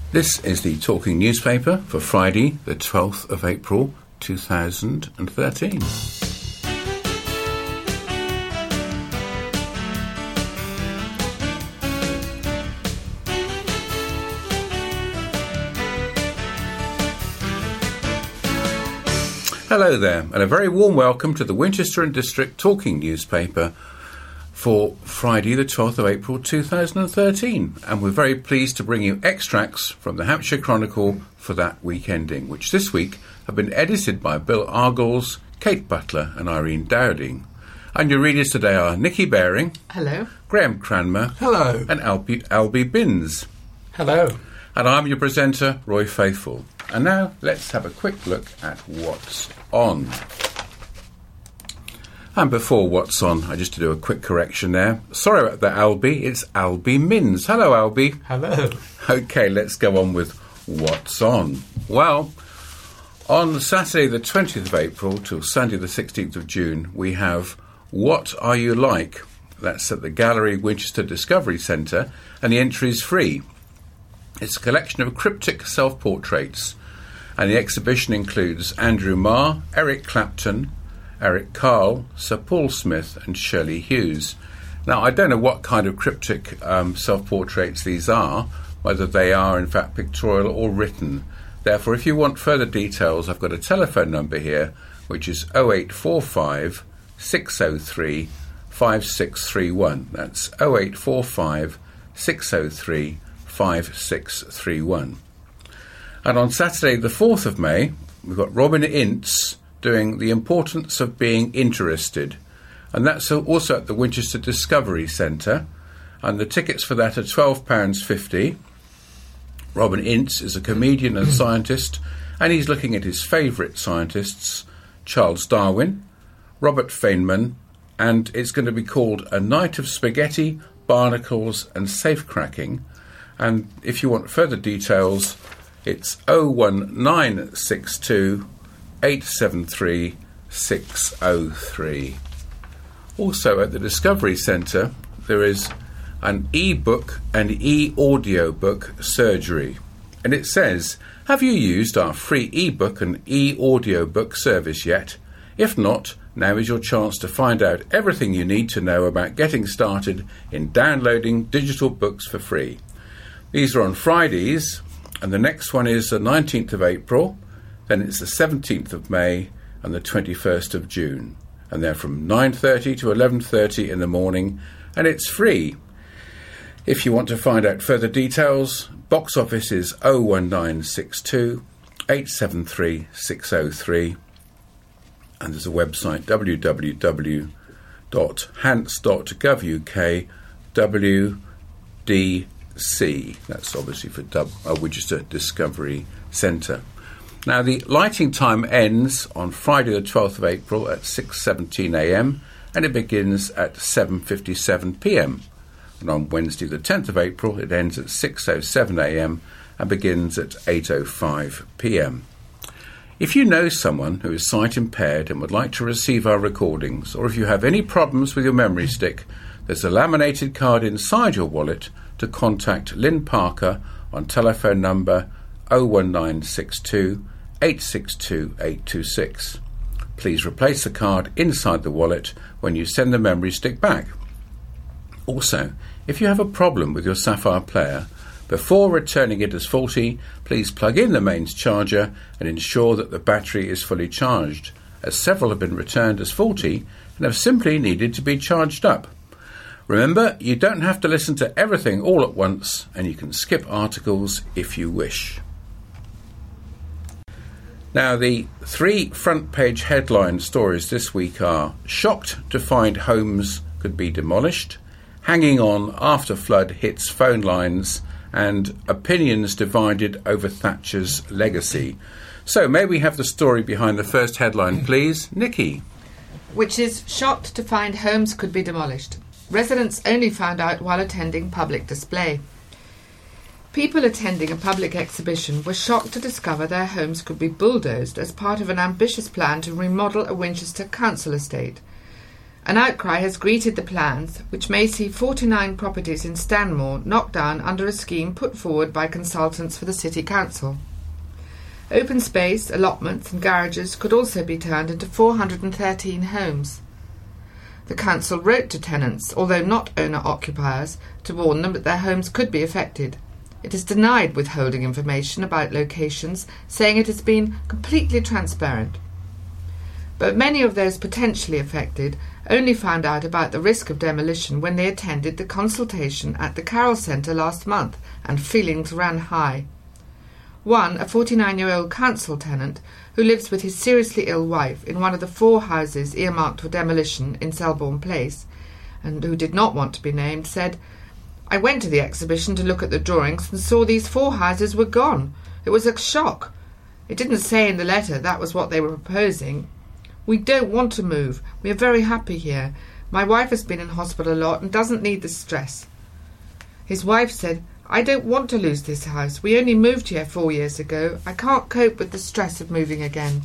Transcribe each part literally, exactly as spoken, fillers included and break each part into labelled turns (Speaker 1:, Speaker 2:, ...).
Speaker 1: This is the Talking Newspaper for Friday, the twelfth of April, two thousand thirteen. Hello there, and a very warm welcome to the Winchester and District Talking Newspaper for Friday the twelfth of April two thousand thirteen, and we're very pleased to bring you extracts from the Hampshire Chronicle for that week ending, which this week have been edited by Bill Argles, Kate Butler and Irene Dowding. And your readers today are Nikki Baring.
Speaker 2: Hello.
Speaker 1: Graham Cranmer.
Speaker 3: Hello.
Speaker 1: And Albie, Albie Binns.
Speaker 3: Hello.
Speaker 1: And I'm your presenter, Roy Faithful. And now let's have a quick look at what's on. And before what's on, I just to do a quick correction there. Sorry about that, Albie. It's Albie Minns. Hello, Albie.
Speaker 3: Hello.
Speaker 1: OK, let's go on with what's on. Well, on Saturday the twentieth of April till Sunday the sixteenth of June, we have What Are You Like? That's at the Gallery Winchester Discovery Centre, and the entry is free. It's a collection of cryptic self-portraits, and the exhibition includes Andrew Marr, Eric Clapton, Eric Carle, Sir Paul Smith and Shirley Hughes. Now, I don't know what kind of cryptic um, self-portraits these are, whether they are in fact pictorial or written. Therefore, if you want further details, I've got a telephone number here, which is oh eight four five, six oh three, five six three one. That's oh eight four five, six oh three, five six three one. And on Saturday the fourth of May, we've got Robin Ince doing The Importance of Being Interested, and that's also at the Winchester Discovery Centre, and the tickets for that are twelve pounds fifty. Robin Ince is a comedian and scientist, and he's looking at his favourite scientists, Charles Darwin, Robert Feynman, and it's going to be called A Night of Spaghetti, Barnacles and Safecracking. And if you want further details, it's oh one nine six two, eight seven three, six oh three. Also at the Discovery Centre, there is an e-book and e-audio book surgery. And it says, have you used our free e-book and e-audio book service yet? If not, now is your chance to find out everything you need to know about getting started in downloading digital books for free. These are on Fridays, and the next one is the nineteenth of April, then it's the seventeenth of May and the twenty-first of June. And they're from nine thirty to eleven thirty in the morning, and it's free. If you want to find out further details, box office is oh one nine six two, eight seven three, six oh three, and there's a website, w w w dot hants dot gov u k, W D C. That's obviously for Dub- uh, Winchester Discovery Centre. Now, the lighting time ends on Friday the twelfth of April at six seventeen a m and it begins at seven fifty-seven p m. And on Wednesday the tenth of April it ends at six oh seven a m and begins at eight oh five p m. If you know someone who is sight impaired and would like to receive our recordings, or if you have any problems with your memory stick, there's a laminated card inside your wallet to contact Lynn Parker on telephone number oh one nine six two, eight six two, eight two six. Please replace the card inside the wallet when you send the memory stick back. Also, if you have a problem with your Sapphire player, before returning it as faulty, please plug in the mains charger and ensure that the battery is fully charged, as several have been returned as faulty and have simply needed to be charged up. Remember, you don't have to listen to everything all at once, and you can skip articles if you wish. Now, the three front-page headline stories this week are Shocked to Find Homes Could Be Demolished, Hanging On After Flood Hits Phone Lines, and Opinions Divided Over Thatcher's Legacy. So, may we have the story behind the first headline, please? Nikki.
Speaker 2: Which is, Shocked to Find Homes Could Be Demolished. Residents only found out while attending public display. People attending a public exhibition were shocked to discover their homes could be bulldozed as part of an ambitious plan to remodel a Winchester council estate. An outcry has greeted the plans, which may see forty-nine properties in Stanmore knocked down under a scheme put forward by consultants for the City Council. Open space, allotments and garages could also be turned into four hundred thirteen homes. The council wrote to tenants, although not owner-occupiers, to warn them that their homes could be affected. It has denied withholding information about locations, saying it has been completely transparent. But many of those potentially affected only found out about the risk of demolition when they attended the consultation at the Carroll Centre last month, and feelings ran high. One, a forty-nine-year-old council tenant who lives with his seriously ill wife in one of the four houses earmarked for demolition in Selborne Place, and who did not want to be named, said, "I went to the exhibition to look at the drawings and saw these four houses were gone. It was a shock. It didn't say in the letter that was what they were proposing. We don't want to move. We are very happy here. My wife has been in hospital a lot and doesn't need the stress." His wife said, "I don't want to lose this house. We only moved here four years ago. I can't cope with the stress of moving again."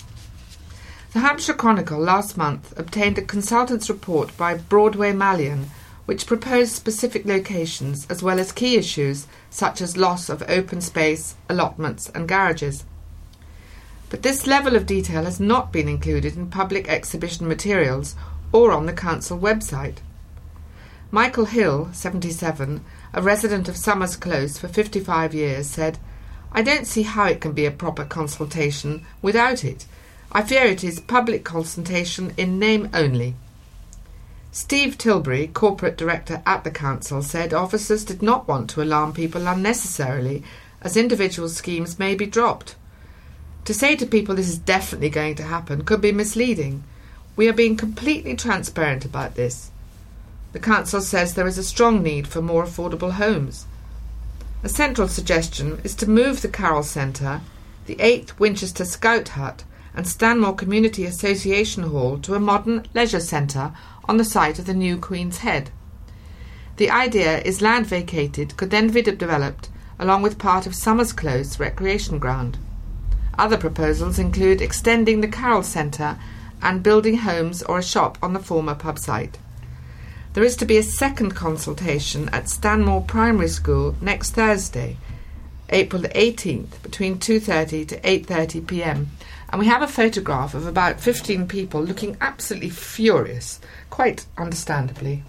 Speaker 2: The Hampshire Chronicle last month obtained a consultant's report by Broadway Malyon, which proposed specific locations as well as key issues such as loss of open space, allotments and garages. But this level of detail has not been included in public exhibition materials or on the council website. Michael Hill, seventy-seven, a resident of Summers Close for fifty-five years, said, "I don't see how it can be a proper consultation without it. I fear it is public consultation in name only." Steve Tilbury, corporate director at the council, said officers did not want to alarm people unnecessarily, as individual schemes may be dropped. To say to people this is definitely going to happen could be misleading. We are being completely transparent about this. The council says there is a strong need for more affordable homes. A central suggestion is to move the Carroll Centre, the eighth Winchester Scout Hut and Stanmore Community Association Hall to a modern leisure centre on the site of the new Queen's Head. The idea is land vacated could then be developed along with part of Summers Close recreation ground. Other proposals include extending the Carroll Centre and building homes or a shop on the former pub site. There is to be a second consultation at Stanmore Primary School next Thursday, April the eighteenth, between two thirty to eight thirty p m, and we have a photograph of about fifteen people looking absolutely furious, quite understandably.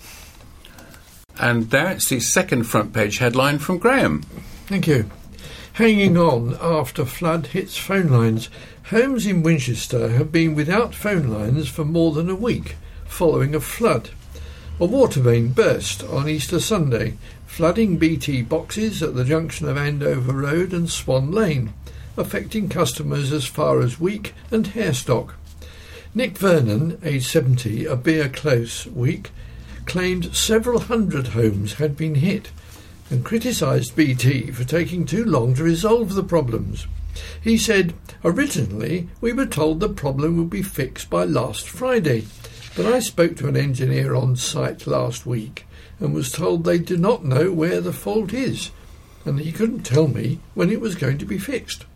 Speaker 1: And that's the second front page headline from Graham.
Speaker 3: Thank you. Hanging on after flood hits phone lines. Homes in Winchester have been without phone lines for more than a week following a flood. A water main burst on Easter Sunday, flooding B T boxes at the junction of Andover Road and Swan Lane, affecting customers as far as Week and Harestock. Nick Vernon, aged seventy, a Beer Close, Week, claimed several hundred homes had been hit and criticised B T for taking too long to resolve the problems. He said, "Originally we were told the problem would be fixed by last Friday, but I spoke to an engineer on site last week and was told they do not know where the fault is, and he couldn't tell me when it was going to be fixed.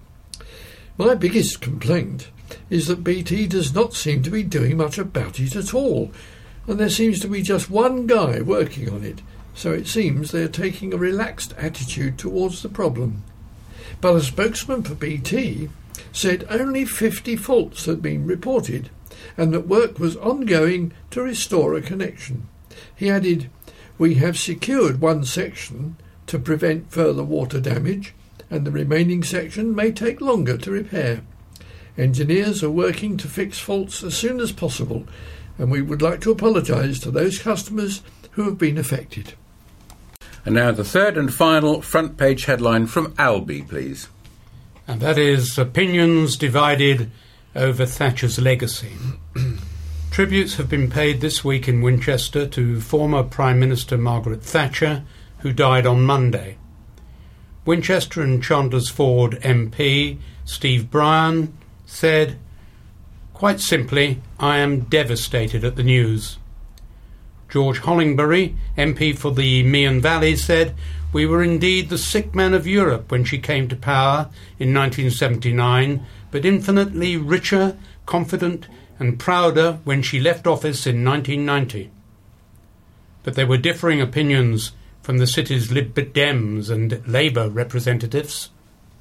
Speaker 3: My biggest complaint is that B T does not seem to be doing much about it at all, and there seems to be just one guy working on it, so it seems they are taking a relaxed attitude towards the problem." But a spokesman for B T said only fifty faults had been reported and that work was ongoing to restore a connection. He added, "We have secured one section to prevent further water damage, and the remaining section may take longer to repair. Engineers are working to fix faults as soon as possible, and we would like to apologise to those customers who have been affected."
Speaker 1: And now the third and final front page headline from Albi, please.
Speaker 4: And that is Opinions Divided Over Thatcher's Legacy. Tributes have been paid this week in Winchester to former Prime Minister Margaret Thatcher, who died on Monday. Winchester and Chandlersford M P Steve Bryan said, "Quite simply, I am devastated at the news." George Hollingbury, M P for the Meon Valley, said, "We were indeed the sick man of Europe when she came to power in nineteen seventy-nine, but infinitely richer, confident and prouder when she left office in nineteen ninety. But there were differing opinions from the city's Lib Dems and Labour representatives.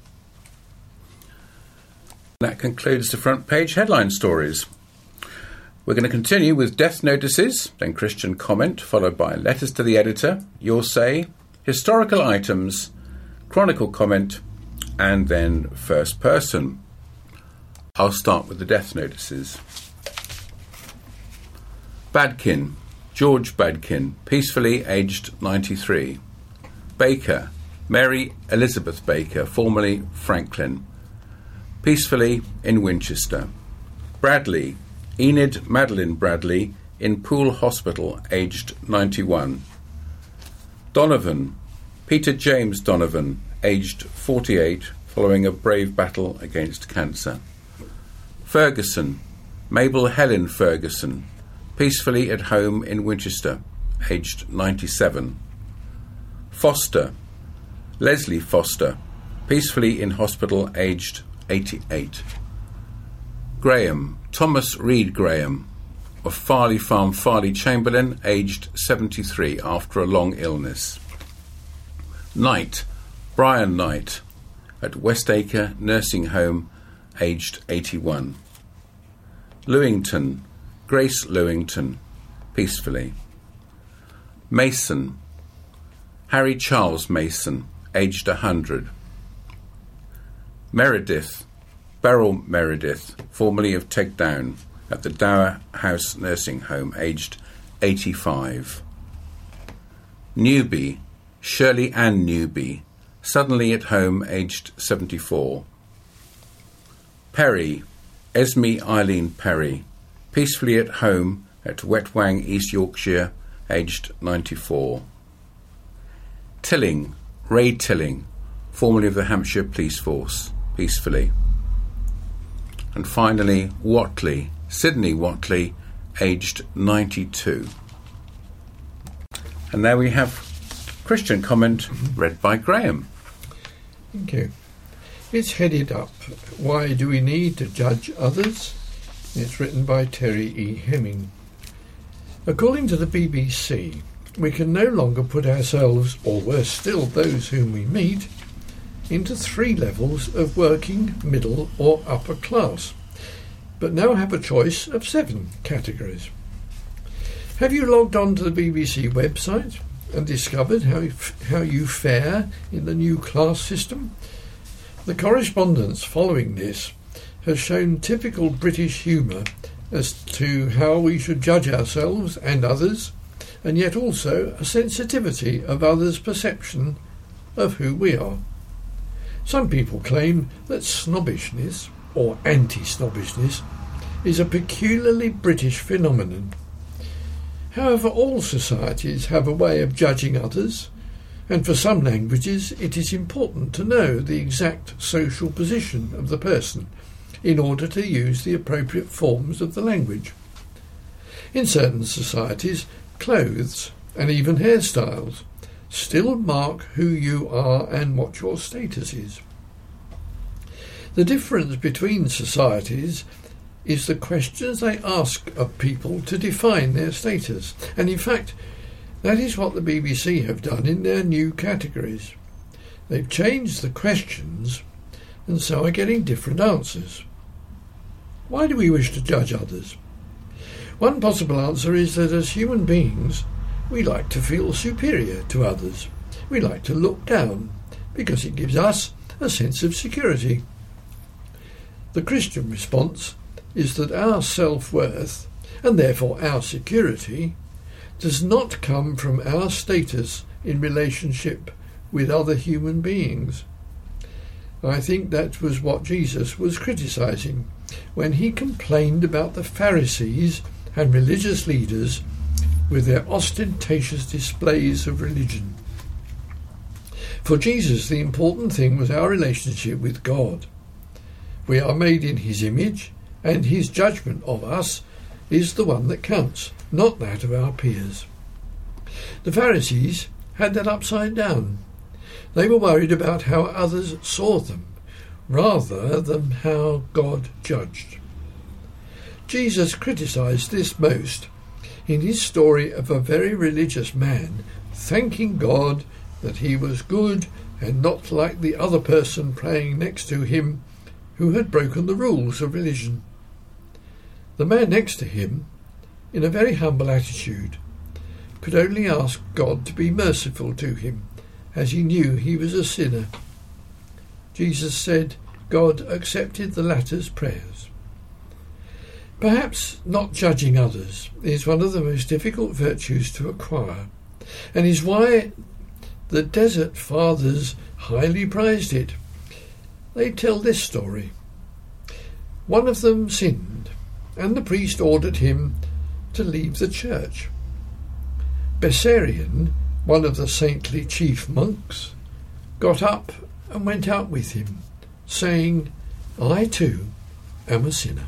Speaker 1: That concludes the front page headline stories. We're going to continue with death notices, then Christian comment, followed by letters to the editor, your say, historical items, chronicle comment, and then first person. I'll start with the death notices. Badkin, George Badkin, peacefully aged ninety-three. Baker, Mary Elizabeth Baker, formerly Franklin, peacefully in Winchester. Bradley, Enid Madeline Bradley, in Poole Hospital, aged ninety-one. Donovan, Peter James Donovan, aged forty-eight, following a brave battle against cancer. Ferguson, Mabel Helen Ferguson, peacefully at home in Winchester, aged ninety-seven. Foster, Leslie Foster, peacefully in hospital, aged eighty-eight. Graham, Thomas Reed Graham, of Farley Farm, Farley Chamberlain, aged seventy-three, after a long illness. Knight, Brian Knight, at Westacre Nursing Home, aged eighty-one. Lewington, Grace Lewington, peacefully. Mason, Harry Charles Mason, aged one hundred. Meredith, Beryl Meredith, formerly of Tegdown, at the Dower House Nursing Home, aged eighty-five. Newby, Shirley Ann Newby, suddenly at home, aged seventy-four. Perry, Esme Eileen Perry, peacefully at home at Wetwang, East Yorkshire, aged ninety-four. Tilling, Ray Tilling, formerly of the Hampshire Police Force, peacefully. And finally, Watley, Sidney Watley, aged ninety-two. And there we have Christian comment read by Graham.
Speaker 3: Thank you. It's headed up, Why Do We Need to Judge Others? It's written by Terry E. Hemming. According to the B B C, we can no longer put ourselves, or worse still, those whom we meet, into three levels of working, middle or upper class, but now have a choice of seven categories. Have you logged on to the B B C website and discovered how, how you fare in the new class system? The correspondence following this has shown typical British humour as to how we should judge ourselves and others, and yet also a sensitivity of others' perception of who we are. Some people claim that snobbishness, or anti-snobbishness, is a peculiarly British phenomenon. However, all societies have a way of judging others, and for some languages it is important to know the exact social position of the person in order to use the appropriate forms of the language. In certain societies, clothes and even hairstyles still mark who you are and what your status is. The difference between societies is the questions they ask of people to define their status, and in fact that is what the B B C have done in their new categories. They've changed the questions and so are getting different answers. Why do we wish to judge others? One possible answer is that as human beings we like to feel superior to others. We like to look down because it gives us a sense of security. The Christian response is that our self-worth, and therefore our security, does not come from our status in relationship with other human beings. I think that was what Jesus was criticising when he complained about the Pharisees and religious leaders with their ostentatious displays of religion. For Jesus, the important thing was our relationship with God. We are made in his image, and his judgment of us is the one that counts, not that of our peers. The Pharisees had that upside down. They were worried about how others saw them, rather than how God judged. Jesus criticised this most in his story of a very religious man thanking God that he was good and not like the other person praying next to him who had broken the rules of religion. The man next to him, in a very humble attitude, could only ask God to be merciful to him, as he knew he was a sinner. Jesus said God accepted the latter's prayers. Perhaps not judging others is one of the most difficult virtues to acquire, and is why the Desert Fathers highly prized it. They tell this story. One of them sinned, and the priest ordered him to leave the church. Bessarion, one of the saintly chief monks, got up and went out with him, saying, I too am a sinner.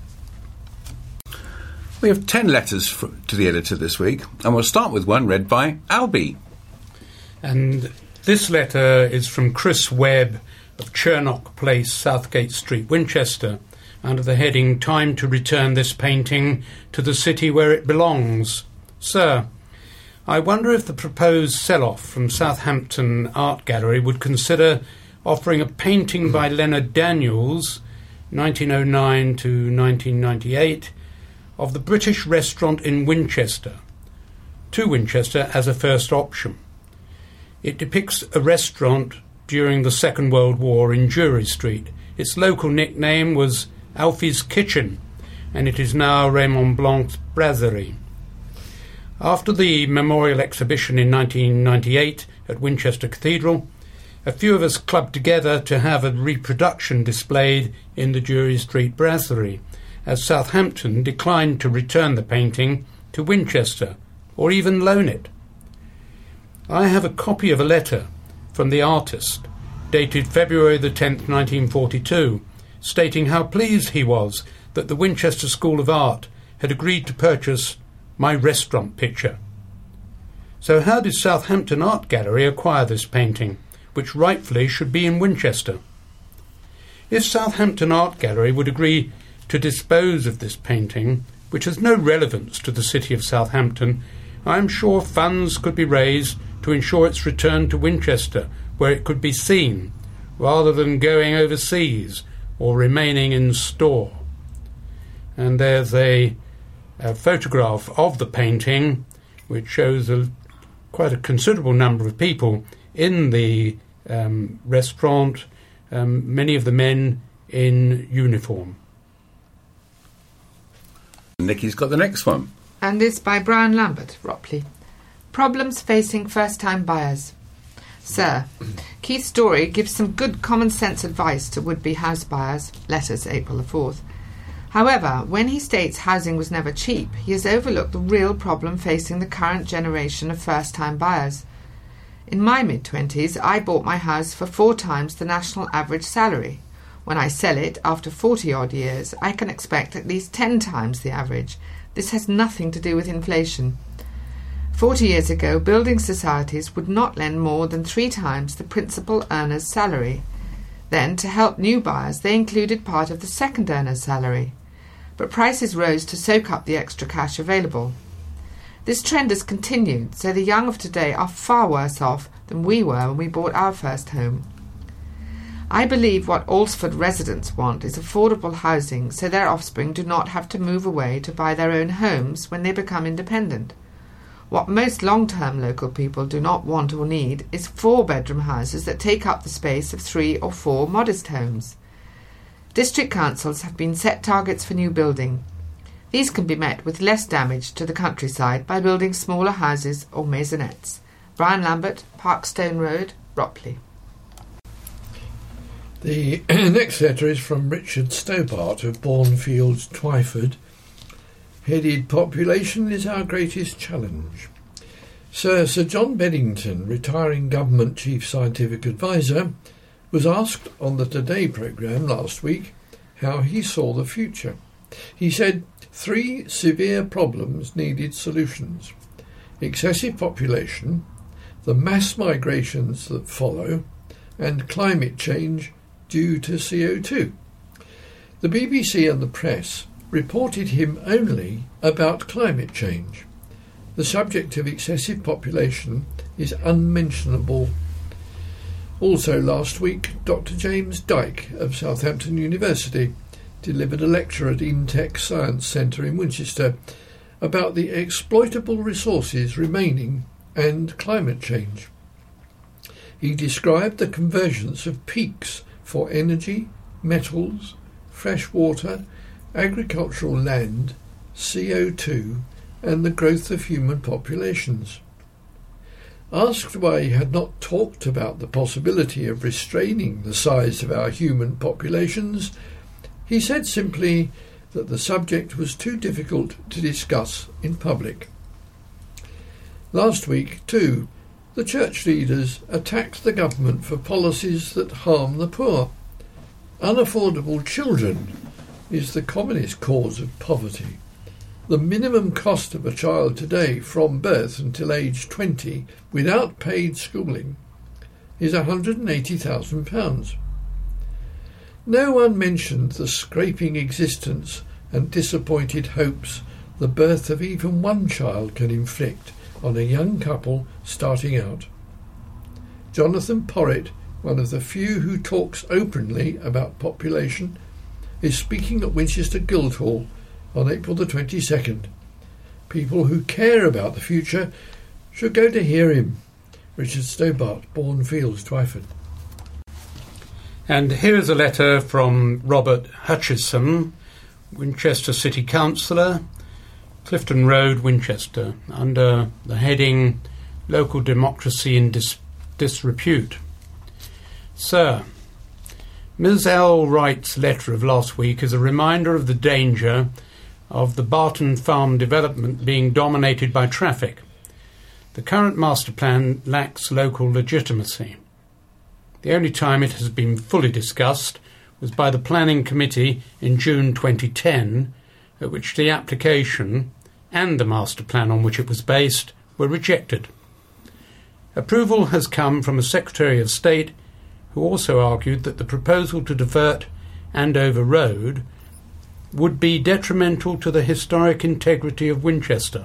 Speaker 1: We have ten letters for, to the editor this week, and we'll start with one read by Albie.
Speaker 4: And this letter is from Chris Webb of Chernock Place, Southgate Street, Winchester, under the heading Time to Return This Painting to the City Where It Belongs. Sir, I wonder if the proposed sell-off from Southampton Art Gallery would consider offering a painting by Leonard Daniels, nineteen oh nine to nineteen ninety-eight, of the British restaurant in Winchester, to Winchester as a first option. It depicts a restaurant during the Second World War in Jury Street. Its local nickname was Alfie's Kitchen, and it is now Raymond Blanc's Brasserie. After the memorial exhibition in nineteen ninety-eight at Winchester Cathedral, a few of us clubbed together to have a reproduction displayed in the Jury Street Brasserie, as Southampton declined to return the painting to Winchester, or even loan it. I have a copy of a letter from the artist, dated February the tenth, nineteen forty-two, stating how pleased he was that the Winchester School of Art had agreed to purchase my restaurant picture. So how did Southampton Art Gallery acquire this painting, which rightfully should be in Winchester? If Southampton Art Gallery would agree to dispose of this painting, which has no relevance to the city of Southampton, I am sure funds could be raised to ensure its return to Winchester, where it could be seen, rather than going overseas or remaining in store. And there's a, a photograph of the painting, which shows a, quite a considerable number of people in the um, restaurant, um, many of the men in uniform.
Speaker 1: Nikki's got the next one.
Speaker 2: And this by Brian Lambert, Ropley. Problems facing first-time buyers. Sir, Keith's story gives some good common-sense advice to would-be house buyers. Letters, April the fourth. However, when he states housing was never cheap, he has overlooked the real problem facing the current generation of first-time buyers. In my mid-twenties, I bought my house for four times the national average salary. When I sell it, after forty-odd years, I can expect at least ten times the average. This has nothing to do with inflation. Forty years ago, building societies would not lend more than three times the principal earner's salary. Then, to help new buyers, they included part of the second earner's salary. But prices rose to soak up the extra cash available. This trend has continued, so the young of today are far worse off than we were when we bought our first home. I believe what Alresford residents want is affordable housing so their offspring do not have to move away to buy their own homes when they become independent. What most long-term local people do not want or need is four-bedroom houses that take up the space of three or four modest homes. District councils have been set targets for new building. These can be met with less damage to the countryside by building smaller houses or maisonettes. Brian Lambert, Parkstone Road, Ropley.
Speaker 3: The next letter is from Richard Stobart of Bournefields, Twyford, headed Population is Our Greatest Challenge. Sir Sir John Beddington, retiring Government Chief Scientific Advisor, was asked on the Today programme last week how he saw the future. He said three severe problems needed solutions: excessive population, the mass migrations that follow, and climate change due to C O two. The B B C and the press reported him only about climate change. The subject of excessive population is unmentionable. Also last week, Doctor James Dyke of Southampton University delivered a lecture at Intech Science Centre in Winchester about the exploitable resources remaining and climate change. He described the convergence of peaks for energy, metals, fresh water, agricultural land, C O two, and the growth of human populations. Asked why he had not talked about the possibility of restraining the size of our human populations, he said simply that the subject was too difficult to discuss in public. Last week, too, the church leaders attacked the government for policies that harm the poor. Unaffordable children is the commonest cause of poverty. The minimum cost of a child today from birth until age twenty without paid schooling is one hundred eighty thousand pounds. No one mentioned the scraping existence and disappointed hopes the birth of even one child can inflict on a young couple starting out. Jonathan Porritt, one of the few who talks openly about population, is speaking at Winchester Guildhall on April the twenty-second. People who care about the future should go to hear him. Richard Stobart, Bourne-Fields, Twyford.
Speaker 4: And here is a letter from Robert Hutchison, Winchester City Councillor, Clifton Road, Winchester, under the heading Local Democracy in Dis- Disrepute. Sir, Miz L. Wright's letter of last week is a reminder of the danger of the Barton Farm development being dominated by traffic. The current master plan lacks local legitimacy. The only time it has been fully discussed was by the Planning Committee in June twenty ten, at which the application and the master plan on which it was based were rejected. Approval has come from a Secretary of State who also argued that the proposal to divert Andover Road would be detrimental to the historic integrity of Winchester.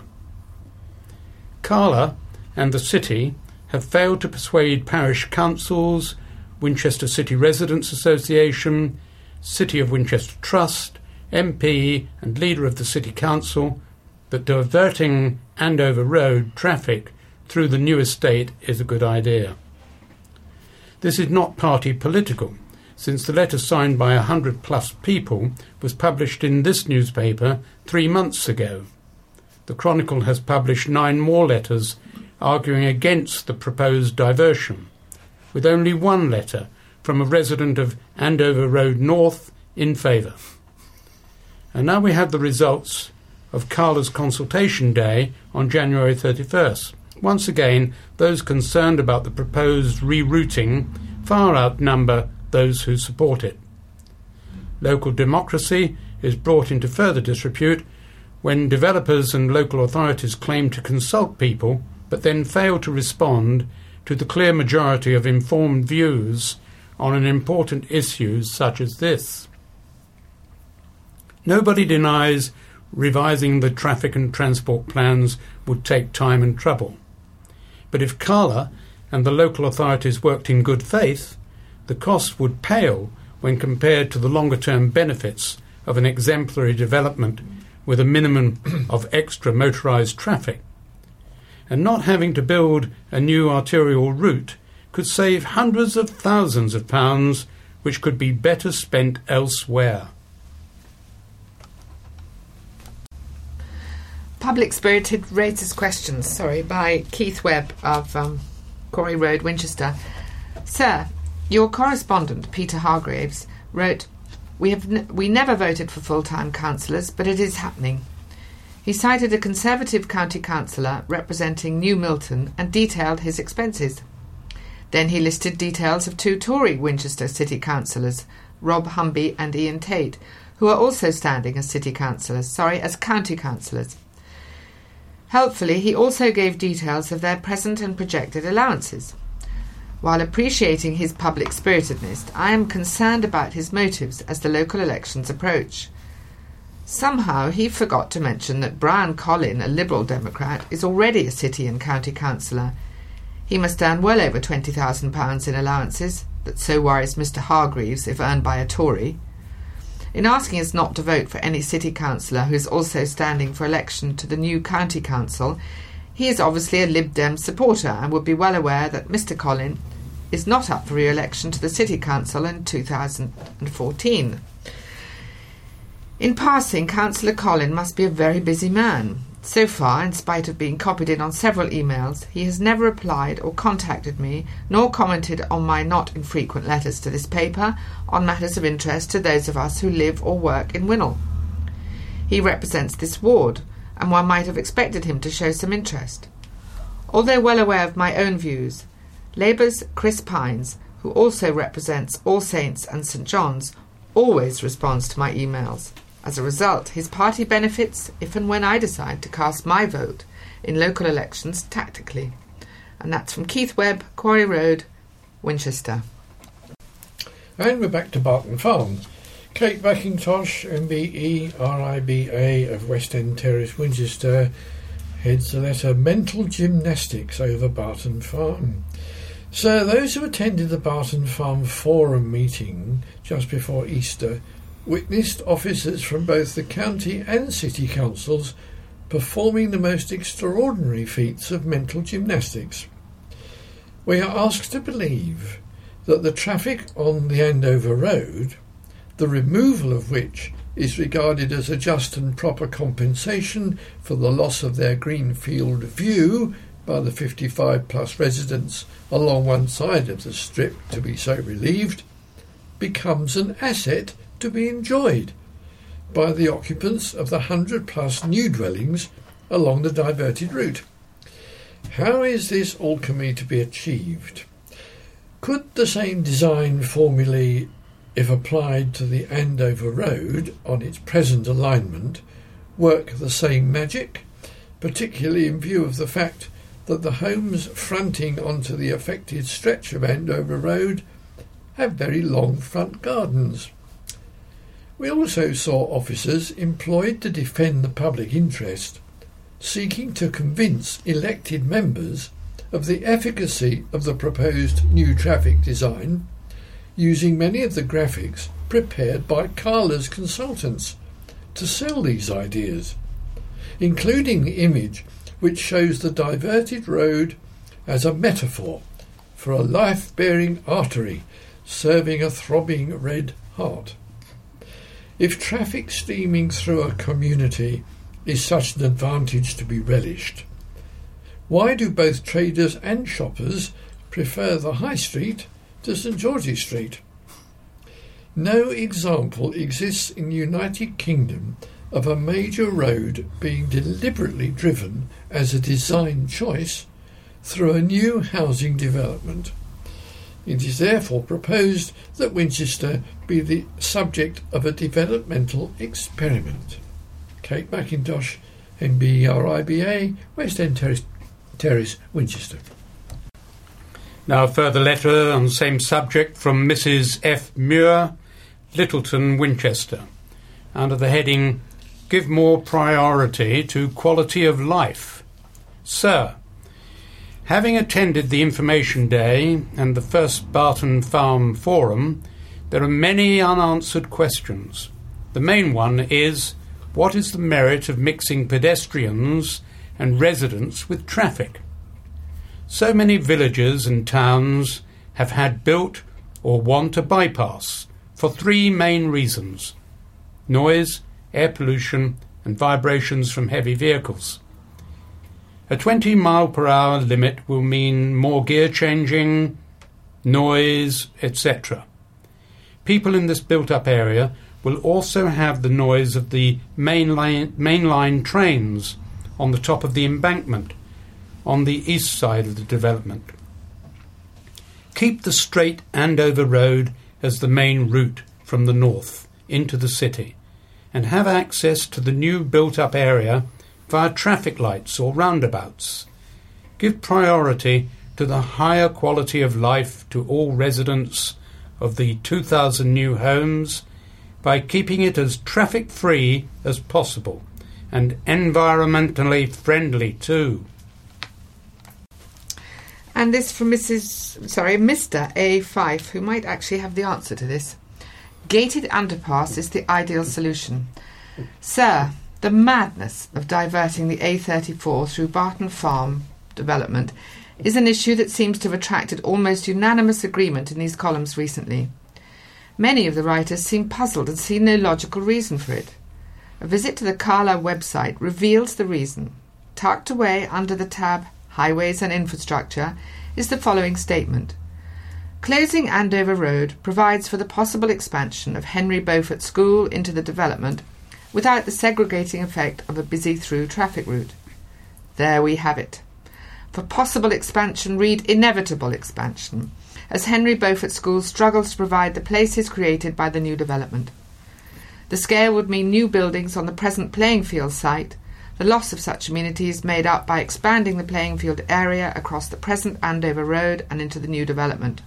Speaker 4: Carla and the City have failed to persuade parish councils, Winchester City Residents Association, City of Winchester Trust, M P and leader of the City Council that diverting Andover Road traffic through the new estate is a good idea. This is not party political, since the letter signed by a hundred plus people was published in this newspaper three months ago. The Chronicle has published nine more letters arguing against the proposed diversion, with only one letter from a resident of Andover Road North in favour. And now we have the results of Carla's consultation day on January thirty-first. Once again, those concerned about the proposed rerouting far outnumber those who support it. Local democracy is brought into further disrepute when developers and local authorities claim to consult people but then fail to respond to the clear majority of informed views on an important issue such as this. Nobody denies revising the traffic and transport plans would take time and trouble. But if Carla and the local authorities worked in good faith, the cost would pale when compared to the longer-term benefits of an exemplary development with a minimum of extra motorised traffic. And not having to build a new arterial route could save hundreds of thousands of pounds which could be better spent elsewhere.
Speaker 2: Public Spirited raises questions, sorry, by Keith Webb of um, Corey Road, Winchester. Sir, your correspondent, Peter Hargraves, wrote, We have n- we never voted for full-time councillors, but it is happening. He cited a Conservative county councillor representing New Milton and detailed his expenses. Then he listed details of two Tory Winchester city councillors, Rob Humby and Ian Tate, who are also standing as city councillors, sorry, as county councillors. Helpfully, he also gave details of their present and projected allowances. While appreciating his public spiritedness, I am concerned about his motives as the local elections approach. Somehow he forgot to mention that Brian Collin, a Liberal Democrat, is already a city and county councillor. He must earn well over twenty thousand pounds in allowances, that so worries Mister Hargreaves if earned by a Tory. In asking us not to vote for any city councillor who is also standing for election to the new county council, he is obviously a Lib Dem supporter and would be well aware that Mister Collin is not up for re-election to the city council in two thousand fourteen. In passing, Councillor Collin must be a very busy man. So far, in spite of being copied in on several emails, he has never replied or contacted me, nor commented on my not infrequent letters to this paper on matters of interest to those of us who live or work in Winnell. He represents this ward, and one might have expected him to show some interest. Although well aware of my own views, Labour's Chris Pines, who also represents All Saints and St John's, always responds to my emails. As a result, his party benefits if and when I decide to cast my vote in local elections tactically. And that's from Keith Webb, Quarry Road, Winchester.
Speaker 3: And we're back to Barton Farm. Kate McIntosh, M B E R I B A of West End Terrace, Winchester, heads the letter Mental Gymnastics over Barton Farm. So those who attended the Barton Farm Forum meeting just before Easter witnessed officers from both the county and city councils performing the most extraordinary feats of mental gymnastics. We are asked to believe that the traffic on the Andover Road, the removal of which is regarded as a just and proper compensation for the loss of their greenfield view by the fifty-five plus residents along one side of the strip to be so relieved, becomes an asset to be enjoyed by the occupants of the hundred plus new dwellings along the diverted route. How is this alchemy to be achieved? Could the same design formulae, if applied to the Andover Road on its present alignment, work the same magic, particularly in view of the fact that the homes fronting onto the affected stretch of Andover Road have very long front gardens? We also saw officers employed to defend the public interest, seeking to convince elected members of the efficacy of the proposed new traffic design, using many of the graphics prepared by Carla's consultants to sell these ideas, including the image which shows the diverted road as a metaphor for a life-bearing artery serving a throbbing red heart. If traffic steaming through a community is such an advantage to be relished, why do both traders and shoppers prefer the High Street to St George's Street? No example exists in the United Kingdom of a major road being deliberately driven as a design choice through a new housing development. It is therefore proposed that Winchester be the subject of a developmental experiment. Kate McIntosh, M B E R I B A, West End Terrace, Terrace, Winchester.
Speaker 4: Now a further letter on the same subject from Missus F. Muir, Littleton, Winchester, under the heading, Give More Priority to Quality of Life. Sir, having attended the Information Day and the first Barton Farm Forum, there are many unanswered questions. The main one is, what is the merit of mixing pedestrians and residents with traffic? So many villages and towns have had built or want a bypass for three main reasons: noise, air pollution and vibrations from heavy vehicles. A twenty mile per hour limit will mean more gear changing, noise, et cetera. People in this built-up area will also have the noise of the mainline, mainline trains on the top of the embankment on the east side of the development. Keep the straight Andover Road as the main route from the north into the city and have access to the new built-up area via traffic lights or roundabouts. Give priority to the higher quality of life to all residents of the two thousand new homes by keeping it as traffic-free as possible and environmentally friendly too.
Speaker 2: And this from Missus Sorry, Mister A. Fife, who might actually have the answer to this. Gated underpass is the ideal solution. Sir, the madness of diverting the A thirty-four through Barton Farm development is an issue that seems to have attracted almost unanimous agreement in these columns recently. Many of the writers seem puzzled and see no logical reason for it. A visit to the Carla website reveals the reason. Tucked away under the tab Highways and Infrastructure is the following statement. Closing Andover Road provides for the possible expansion of Henry Beaufort School into the development without the segregating effect of a busy through traffic route. There we have it. For possible expansion, read inevitable expansion, as Henry Beaufort School struggles to provide the places created by the new development. The scale would mean new buildings on the present playing field site, the loss of such amenities made up by expanding the playing field area across the present Andover Road and into the new development.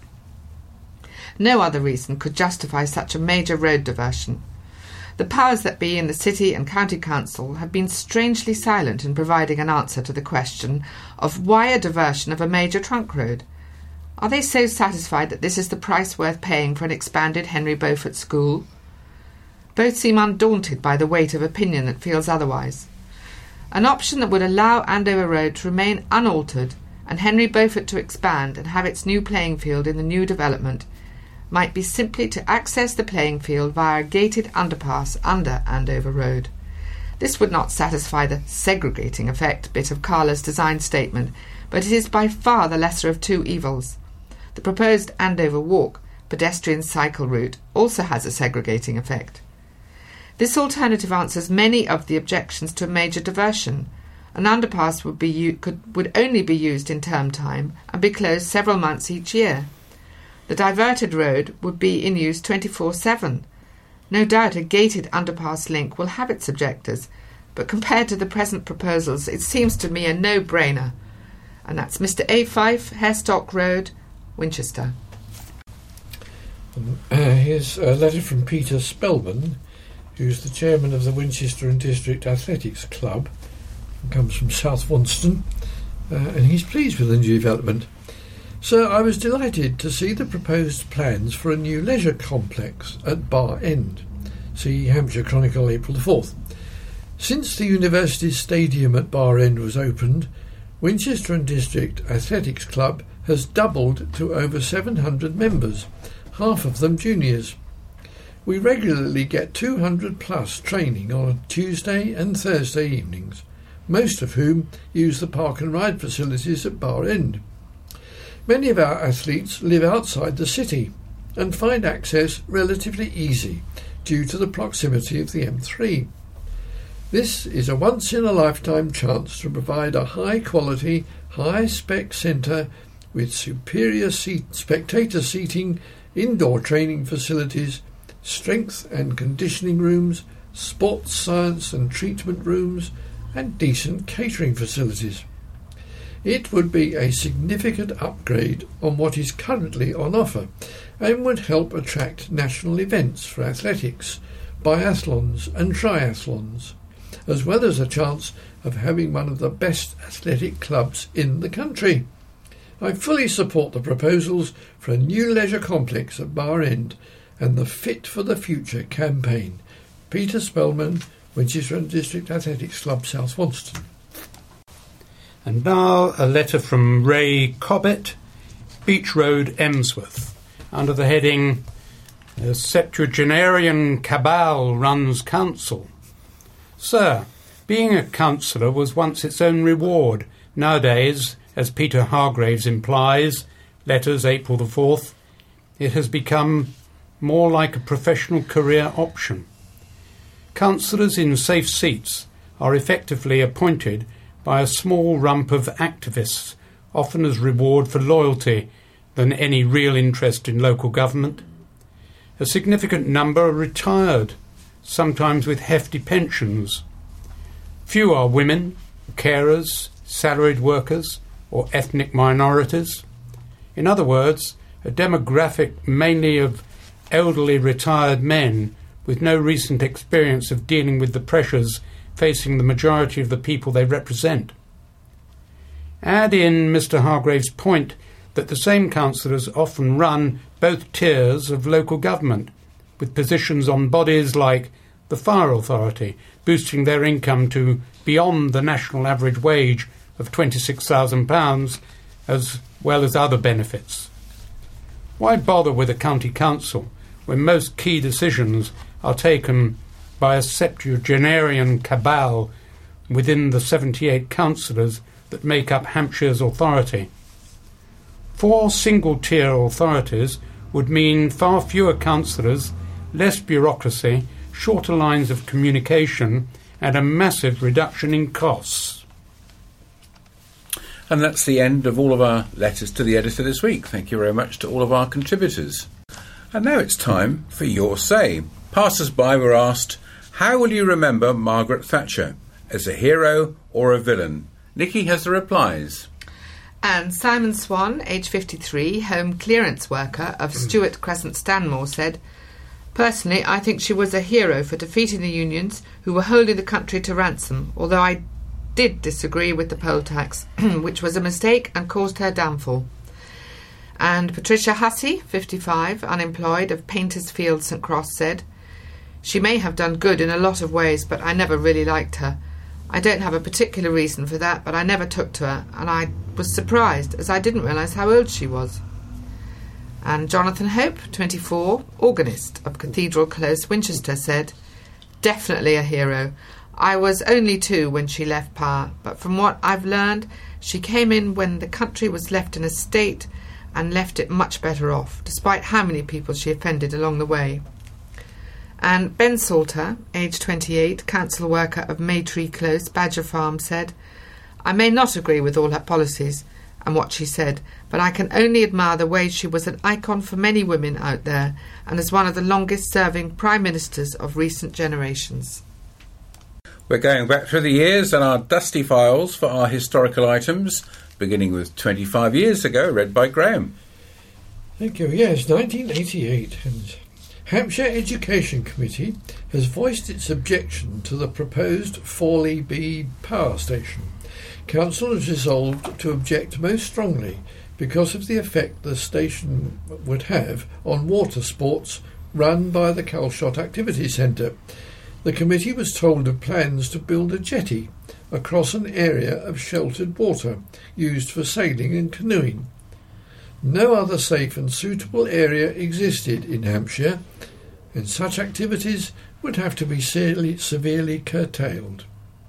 Speaker 2: No other reason could justify such a major road diversion. The powers that be in the City and County Council have been strangely silent in providing an answer to the question of why a diversion of a major trunk road. Are they so satisfied that this is the price worth paying for an expanded Henry Beaufort School? Both seem undaunted by the weight of opinion that feels otherwise. An option that would allow Andover Road to remain unaltered and Henry Beaufort to expand and have its new playing field in the new development might be simply to access the playing field via a gated underpass under Andover Road. This would not satisfy the segregating effect bit of Carla's design statement, but it is by far the lesser of two evils. The proposed Andover Walk pedestrian cycle route also has a segregating effect. This alternative answers many of the objections to a major diversion. An underpass would be u- could, would only be used in term time and be closed several months each year. The diverted road would be in use twenty-four seven. No doubt a gated underpass link will have its objectors, but compared to the present proposals, it seems to me a no-brainer. And that's Mister A. Fife, Harestock Road, Winchester.
Speaker 3: Uh, here's a letter from Peter Spellman, who's the chairman of the Winchester and District Athletics Club, and comes from South Wonston, uh, and he's pleased with the new development. Sir, I was delighted to see the proposed plans for a new leisure complex at Bar End. See Hampshire Chronicle, April the fourth. Since the University Stadium at Bar End was opened, Winchester and District Athletics Club has doubled to over seven hundred members, half of them juniors. We regularly get two hundred plus training on Tuesday and Thursday evenings, most of whom use the park and ride facilities at Bar End. Many of our athletes live outside the city and find access relatively easy due to the proximity of the M three. This is a once-in-a-lifetime chance to provide a high-quality, high-spec centre with superior seat, spectator seating, indoor training facilities, strength and conditioning rooms, sports science and treatment rooms, and decent catering facilities. It would be a significant upgrade on what is currently on offer and would help attract national events for athletics, biathlons and triathlons, as well as a chance of having one of the best athletic clubs in the country. I fully support the proposals for a new leisure complex at Bar End and the Fit for the Future campaign. Peter Spellman, Winchester and District Athletics Club, South Wonston.
Speaker 4: And now a letter from Ray Cobbett, Beach Road, Emsworth, under the heading "A Septuagenarian Cabal Runs Council." Sir, being a councillor was once its own reward. Nowadays, as Peter Hargraves implies, letters April the fourth, it has become more like a professional career option. Councillors in safe seats are effectively appointed by a small rump of activists, often as reward for loyalty than any real interest in local government. A significant number are retired, sometimes with hefty pensions. Few are women, carers, salaried workers, or ethnic minorities. In other words, a demographic mainly of elderly retired men with no recent experience of dealing with the pressures facing the majority of the people they represent. Add in Mr Hargrave's point that the same councillors often run both tiers of local government, with positions on bodies like the Fire Authority, boosting their income to beyond the national average wage of twenty-six thousand pounds, as well as other benefits. Why bother with a county council when most key decisions are taken by a septuagenarian cabal within the seventy-eight councillors that make up Hampshire's authority? Four single-tier authorities would mean far fewer councillors, less bureaucracy, shorter lines of communication, and a massive reduction in costs.
Speaker 1: And that's the end of all of our letters to the editor this week. Thank you very much to all of our contributors. And now it's time for Your Say. Passers-by were asked, how will you remember Margaret Thatcher? As a hero or a villain? Nikki has the replies.
Speaker 2: And Simon Swan, age fifty-three, home clearance worker of Stuart Crescent Stanmore, said, personally, I think she was a hero for defeating the unions who were holding the country to ransom, although I did disagree with the poll tax, which was a mistake and caused her downfall. And Patricia Hussey, fifty-five, unemployed, of Painters Field, St Cross, said, she may have done good in a lot of ways, but I never really liked her. I don't have a particular reason for that, but I never took to her, and I was surprised, as I didn't realise how old she was. And Jonathan Hope, twenty-four, organist of Cathedral Close, Winchester, said, definitely a hero. I was only two when she left power, but from what I've learned, she came in when the country was left in a state and left it much better off, despite how many people she offended along the way. And Ben Salter, aged twenty-eight, council worker of Maytree Close, Badger Farm, said, I may not agree with all her policies and what she said, but I can only admire the way she was an icon for many women out there and is one of the longest-serving Prime Ministers of recent generations.
Speaker 1: We're going back through the years and our dusty files for our historical items, beginning with twenty-five years ago, read by Graham.
Speaker 3: Thank you. Yes, nineteen eighty-eight. And Hampshire Education Committee has voiced its objection to the proposed Forley B power station. Council has resolved to object most strongly because of the effect the station would have on water sports run by the Calshot Activity Centre. The committee was told of plans to build a jetty across an area of sheltered water used for sailing and canoeing. No other safe and suitable area existed in Hampshire, and such activities would have to be severely, severely curtailed.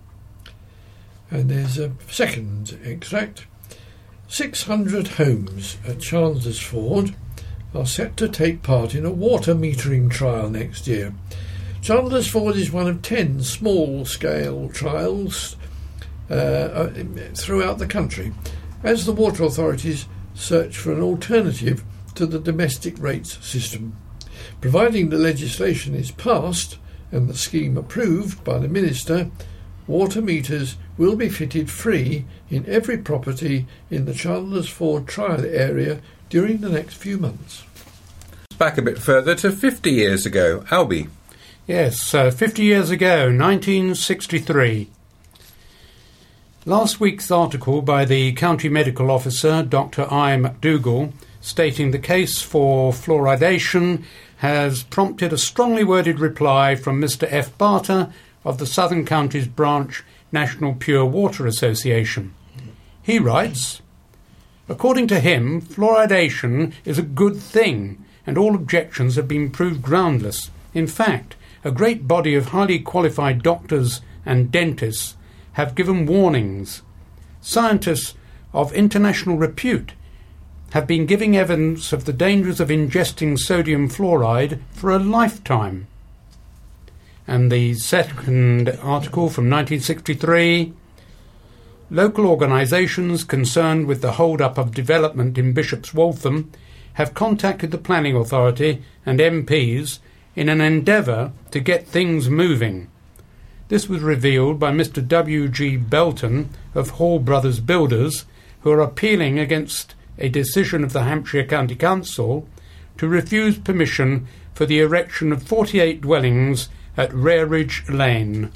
Speaker 3: And there's a second extract. six hundred homes at Chandlersford are set to take part in a water metering trial next year. Chandlersford is one of ten small-scale trials uh, throughout the country, as the water authorities search for an alternative to the domestic rates system. Providing the legislation is passed and the scheme approved by the Minister, water meters will be fitted free in every property in the Chandlersford trial area during the next few months.
Speaker 1: Back a bit further to fifty years ago, Albie.
Speaker 4: Yes, uh, fifty years ago, nineteen sixty-three. Last week's article by the County Medical Officer, Doctor I. McDougall, stating the case for fluoridation has prompted a strongly worded reply from Mister F. Barter of the Southern Counties Branch National Pure Water Association. He writes, according to him, fluoridation is a good thing and all objections have been proved groundless. In fact, a great body of highly qualified doctors and dentists have given warnings. Scientists of international repute have been giving evidence of the dangers of ingesting sodium fluoride for a lifetime. And the second article from nineteen sixty-three, local organisations concerned with the hold-up of development in Bishop's Waltham have contacted the Planning Authority and M Ps in an endeavour to get things moving. This was revealed by Mister W G Belton of Hall Brothers Builders, who are appealing against a decision of the Hampshire County Council to refuse permission for the erection of forty-eight dwellings at Rareridge Lane.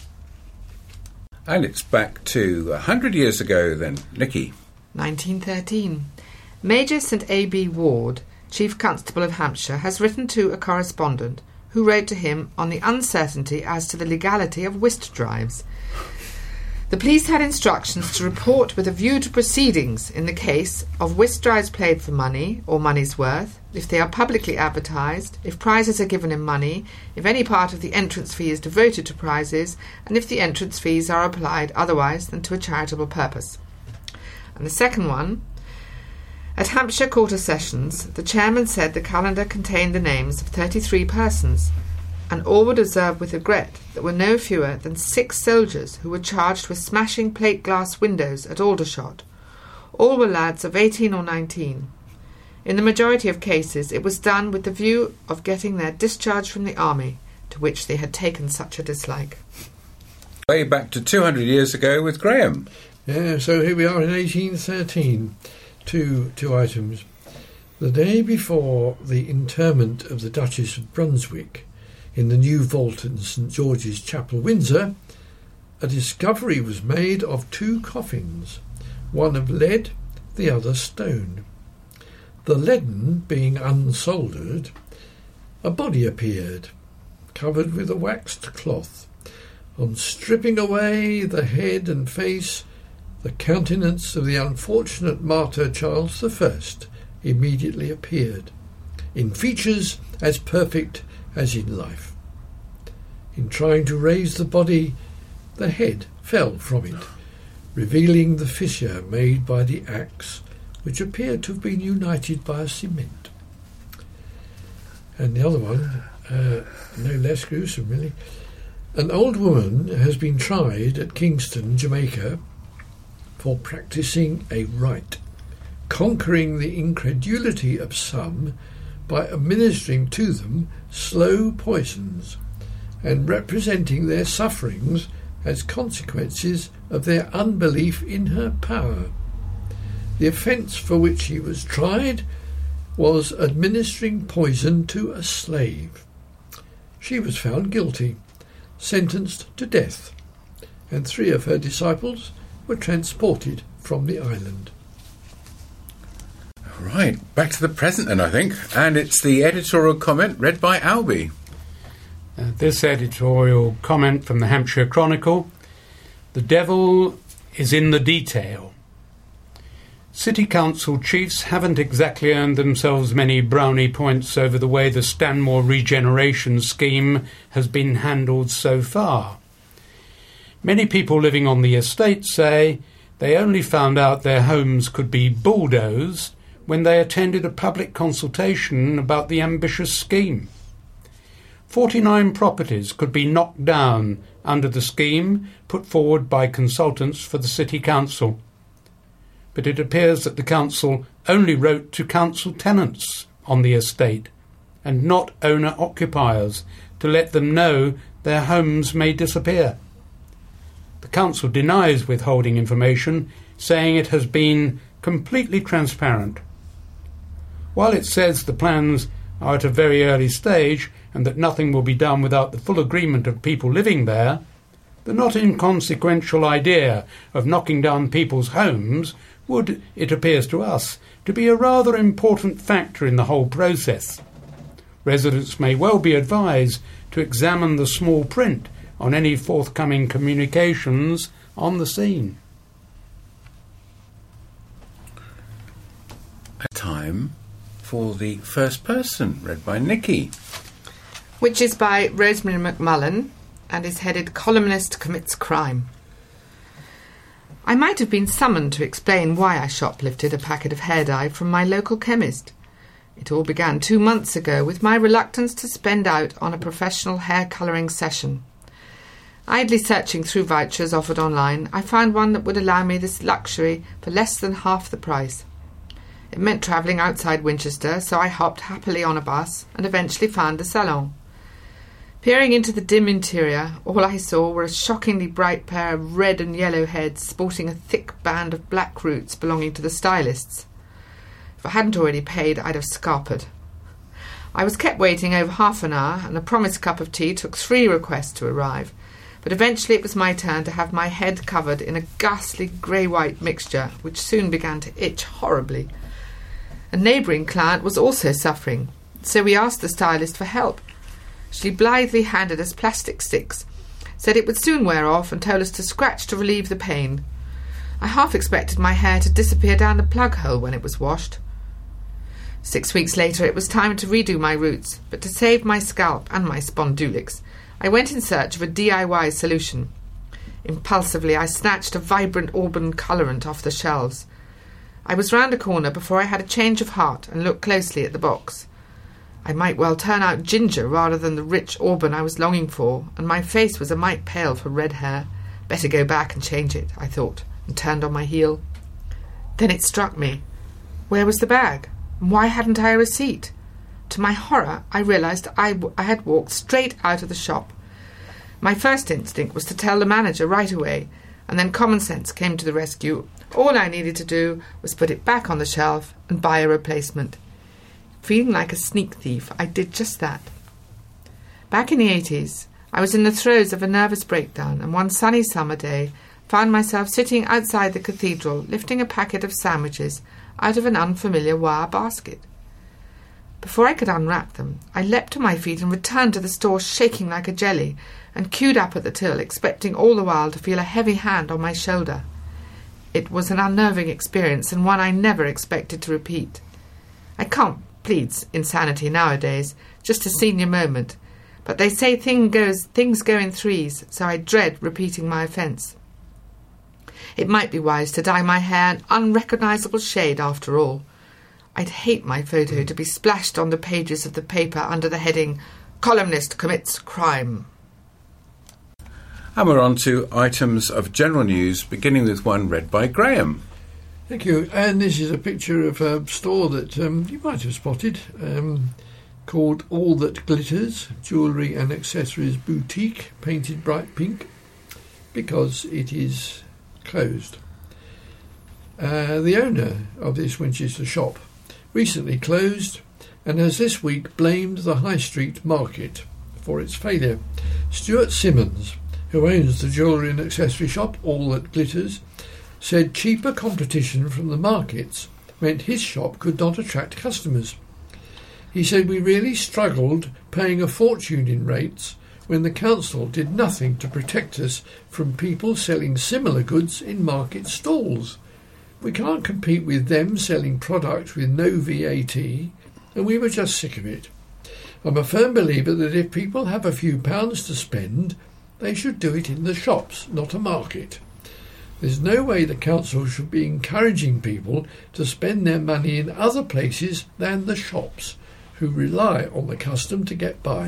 Speaker 1: And it's back to a hundred years ago then. Nikki.
Speaker 2: nineteen thirteen. Major St A B Ward, Chief Constable of Hampshire, has written to a correspondent who wrote to him on the uncertainty as to the legality of whist drives. The police had instructions to report with a view to proceedings in the case of whist drives played for money or money's worth, if they are publicly advertised, if prizes are given in money, if any part of the entrance fee is devoted to prizes, and if the entrance fees are applied otherwise than to a charitable purpose. And the second one, at Hampshire Quarter Sessions, the chairman said the calendar contained the names of thirty-three persons, and all would observe with regret that were no fewer than six soldiers who were charged with smashing plate glass windows at Aldershot. All were lads of eighteen or nineteen. In the majority of cases it was done with the view of getting their discharge from the army, to which they had taken such a dislike.
Speaker 1: Way back to two hundred years ago with Graham.
Speaker 3: Yeah, so here we are in eighteen thirteen. Two, two items. The day before the interment of the Duchess of Brunswick in the new vault in St George's Chapel, Windsor, a discovery was made of two coffins, one of lead, the other stone. The leaden being unsoldered, a body appeared, covered with a waxed cloth. On stripping away the head and face, the countenance of the unfortunate martyr Charles the First immediately appeared, in features as perfect as in life. In trying to raise the body, the head fell from it, revealing the fissure made by the axe, which appeared to have been united by a cement. And the other one, uh, no less gruesome really. An old woman has been tried at Kingston, Jamaica, for practising a rite, conquering the incredulity of some by administering to them slow poisons and representing their sufferings as consequences of their unbelief in her power. The offence for which she was tried was administering poison to a slave. She was found guilty, sentenced to death, and three of her disciples were transported from the island.
Speaker 1: Right, back to the present then, I think. And it's the editorial comment read by Albie.
Speaker 4: Uh, this editorial comment from the Hampshire Chronicle: "The devil is in the detail. City Council chiefs haven't exactly earned themselves many brownie points over the way the Stanmore regeneration scheme has been handled so far. Many people living on the estate say they only found out their homes could be bulldozed when they attended a public consultation about the ambitious scheme. Forty-nine properties could be knocked down under the scheme put forward by consultants for the City Council. But it appears that the Council only wrote to council tenants on the estate and not owner-occupiers to let them know their homes may disappear. The Council denies withholding information, saying it has been completely transparent. While it says the plans are at a very early stage and that nothing will be done without the full agreement of people living there, the not inconsequential idea of knocking down people's homes would, it appears to us, to be a rather important factor in the whole process. Residents may well be advised to examine the small print on any forthcoming communications on the scene."
Speaker 1: Time for the first person, read by Nikki.
Speaker 2: Which is by Rosemary McMullen and is headed "Columnist Commits Crime." I might have been summoned to explain why I shoplifted a packet of hair dye from my local chemist. It all began two months ago with my reluctance to spend out on a professional hair colouring session. Idly searching through vouchers offered online, I found one that would allow me this luxury for less than half the price. It meant travelling outside Winchester, so I hopped happily on a bus and eventually found the salon. Peering into the dim interior, all I saw were a shockingly bright pair of red and yellow heads sporting a thick band of black roots belonging to the stylists. If I hadn't already paid, I'd have scarpered. I was kept waiting over half an hour, and a promised cup of tea took three requests to arrive. But eventually it was my turn to have my head covered in a ghastly grey-white mixture, which soon began to itch horribly. A neighbouring client was also suffering, so we asked the stylist for help. She blithely handed us plastic sticks, said it would soon wear off, and told us to scratch to relieve the pain. I half expected my hair to disappear down the plug hole when it was washed. Six weeks later it was time to redo my roots, but to save my scalp and my spondulics, I went in search of a D I Y solution. Impulsively I snatched a vibrant auburn colourant off the shelves. I was round a corner before I had a change of heart and looked closely at the box. I might well turn out ginger rather than the rich auburn I was longing for, and my face was a mite pale for red hair. Better go back and change it, I thought, and turned on my heel. Then it struck me. Where was the bag? And why hadn't I a receipt? To my horror, I realised I, w- I had walked straight out of the shop. My first instinct was to tell the manager right away, and then common sense came to the rescue. All I needed to do was put it back on the shelf and buy a replacement. Feeling like a sneak thief, I did just that. Back in the eighties, I was in the throes of a nervous breakdown, and one sunny summer day found myself sitting outside the cathedral lifting a packet of sandwiches out of an unfamiliar wire basket. Before I could unwrap them, I leapt to my feet and returned to the store shaking like a jelly, and queued up at the till, expecting all the while to feel a heavy hand on my shoulder. It was an unnerving experience, and one I never expected to repeat. I can't plead insanity nowadays, just a senior moment, but they say thing goes, things go in threes, so I dread repeating my offence. It might be wise to dye my hair an unrecognisable shade after all. I'd hate my photo to be splashed on the pages of the paper under the heading, "Columnist Commits Crime."
Speaker 1: And we're on to items of general news, beginning with one read by Graham.
Speaker 3: Thank you. And this is a picture of a store that um, you might have spotted, um, called All That Glitters, Jewellery and Accessories Boutique, painted bright pink, because it is closed. Uh, the owner of this Winchester shop recently closed and has this week blamed the High Street market for its failure. Stuart Simmons, who owns the jewellery and accessory shop All That Glitters, said cheaper competition from the markets meant his shop could not attract customers. He said, "We really struggled paying a fortune in rates when the council did nothing to protect us from people selling similar goods in market stalls. We can't compete with them selling products with no V A T, and we were just sick of it. I'm a firm believer that if people have a few pounds to spend, they should do it in the shops, not a market. There's no way the council should be encouraging people to spend their money in other places than the shops, who rely on the custom to get by."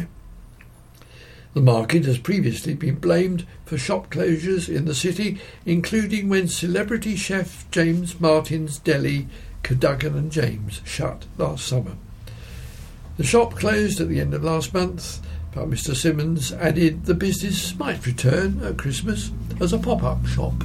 Speaker 3: The market has previously been blamed for shop closures in the city, including when celebrity chef James Martin's deli, Cadogan and James, shut last summer. The shop closed at the end of last month, but Mister Simmons added the business might return at Christmas as a pop-up shop.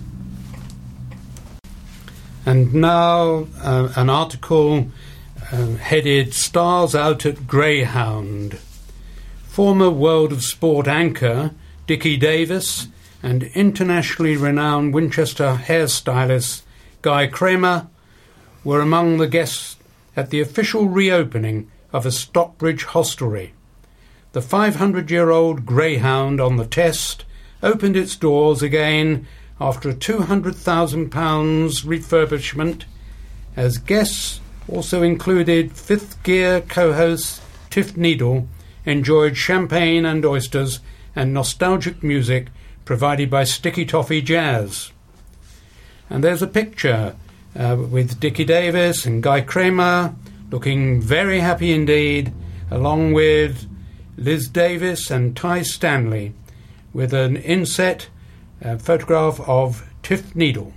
Speaker 4: And now uh, an article uh, headed "Stars Out at Greyhound." Former World of Sport anchor Dickie Davis and internationally renowned Winchester hairstylist Guy Kramer were among the guests at the official reopening of a Stockbridge hostelry. The five hundred year old Greyhound on the Test opened its doors again after a two hundred thousand pounds refurbishment, as guests also included Fifth Gear co-host Tiff Needle enjoyed champagne and oysters and nostalgic music provided by Sticky Toffee Jazz. And there's a picture uh, with Dickie Davis and Guy Kramer looking very happy indeed, along with Liz Davis and Ty Stanley, with an inset uh, photograph of Tiff Needle.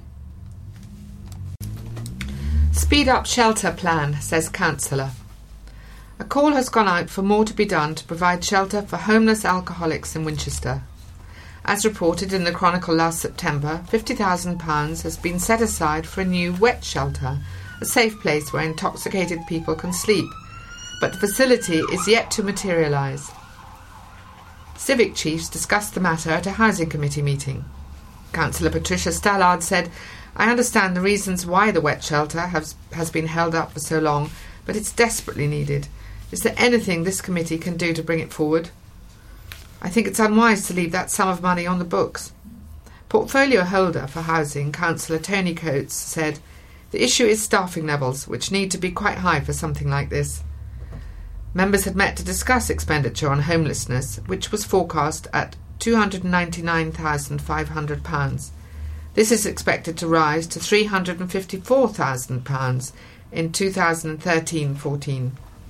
Speaker 2: Speed up shelter plan, says councillor. A call has gone out for more to be done to provide shelter for homeless alcoholics in Winchester. As reported in the Chronicle last September, fifty thousand pounds has been set aside for a new wet shelter, a safe place where intoxicated people can sleep. but the facility is yet to materialise. Civic chiefs discussed the matter at a housing committee meeting. Councillor Patricia Stallard said, "I understand the reasons why the wet shelter has, has been held up for so long, but it's desperately needed. Is there anything this committee can do to bring it forward? I think it's unwise to leave that sum of money on the books." Portfolio holder for housing, Councillor Tony Coates, said, "The issue is staffing levels, which need to be quite high for something like this." Members had met to discuss expenditure on homelessness, which was forecast at two hundred ninety-nine thousand five hundred pounds. This is expected to rise to three hundred fifty-four thousand pounds in two thousand thirteen fourteen.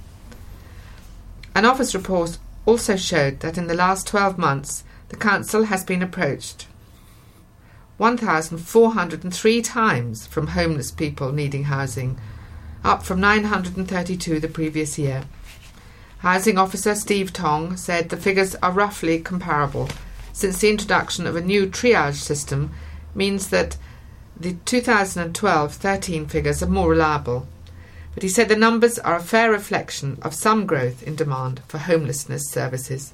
Speaker 2: An office report also showed that in the last twelve months the council has been approached one thousand four hundred three times from homeless people needing housing, up from nine hundred thirty-two the previous year. Housing officer Steve Tong said the figures are roughly comparable, since the introduction of a new triage system means that the two thousand twelve thirteen figures are more reliable. But he said the numbers are a fair reflection of some growth in demand for homelessness services.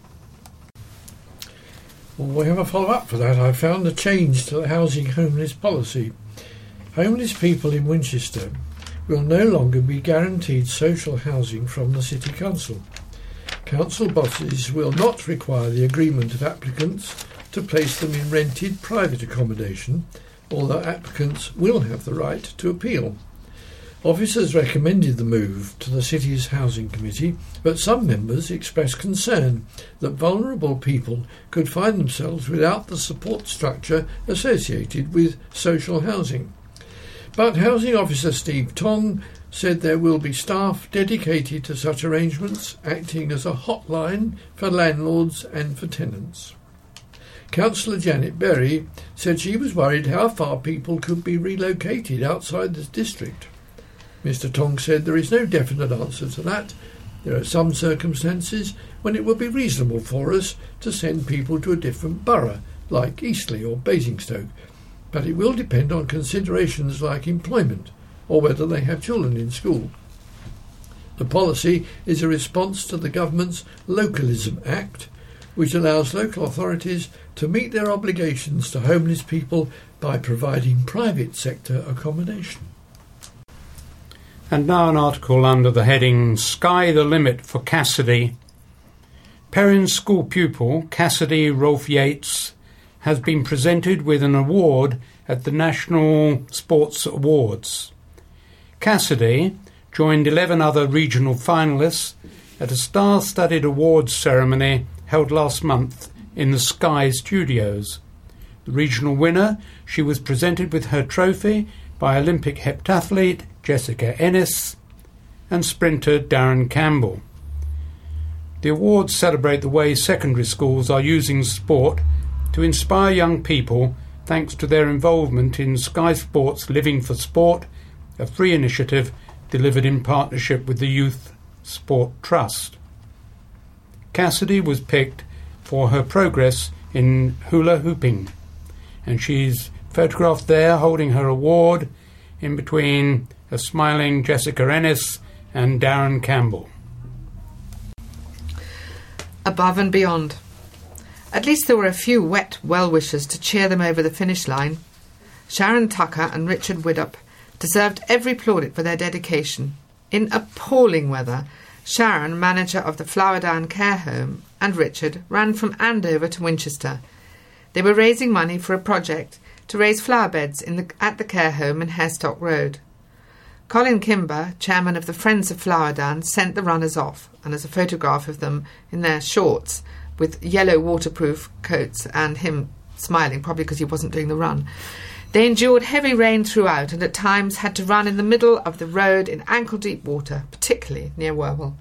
Speaker 3: Well, we have a follow-up for that. I found a change to the housing homeless policy. Homeless people in Winchester will no longer be guaranteed social housing from the City Council. Council bosses will not require the agreement of applicants to place them in rented private accommodation, although applicants will have the right to appeal. Officers recommended the move to the City's Housing Committee, but some members expressed concern that vulnerable people could find themselves without the support structure associated with social housing. But Housing Officer Steve Tong said there will be staff dedicated to such arrangements, acting as a hotline for landlords and for tenants. Councillor Janet Berry said she was worried how far people could be relocated outside the district. Mister Tong said there is no definite answer to that. There are some circumstances when it would be reasonable for us to send people to a different borough, like Eastleigh or Basingstoke, but it will depend on considerations like employment or whether they have children in school. The policy is a response to the government's Localism Act, which allows local authorities to meet their obligations to homeless people by providing private sector accommodation.
Speaker 4: And now an article under the heading "Sky the Limit for Cassidy." Perrin's school pupil, Cassidy Rolfe Yates, has been presented with an award at the National Sports Awards. Cassidy joined eleven other regional finalists at a star-studded awards ceremony held last month in the Sky Studios. The regional winner, she was presented with her trophy by Olympic heptathlete Jessica Ennis and sprinter Darren Campbell. The awards celebrate the way secondary schools are using sport to inspire young people thanks to their involvement in Sky Sports Living for Sport, a free initiative delivered in partnership with the Youth Sport Trust. Cassidy was picked for her progress in hula hooping, and she's photographed there holding her award in between a smiling Jessica Ennis and Darren Campbell.
Speaker 2: Above and beyond. At least there were a few wet well-wishers to cheer them over the finish line. Sharon Tucker and Richard Widdup deserved every plaudit for their dedication. In appalling weather, Sharon, manager of the Flowerdown Care Home, and Richard ran from Andover to Winchester. They were raising money for a project to raise flower beds in the, at the care home in Harestock Road. Colin Kimber, chairman of the Friends of Flowerdown, sent the runners off, and there's a photograph of them in their shorts with yellow waterproof coats and him smiling, probably because he wasn't doing the run. They endured heavy rain throughout and at times had to run in the middle of the road in ankle-deep water, particularly near Wherwell.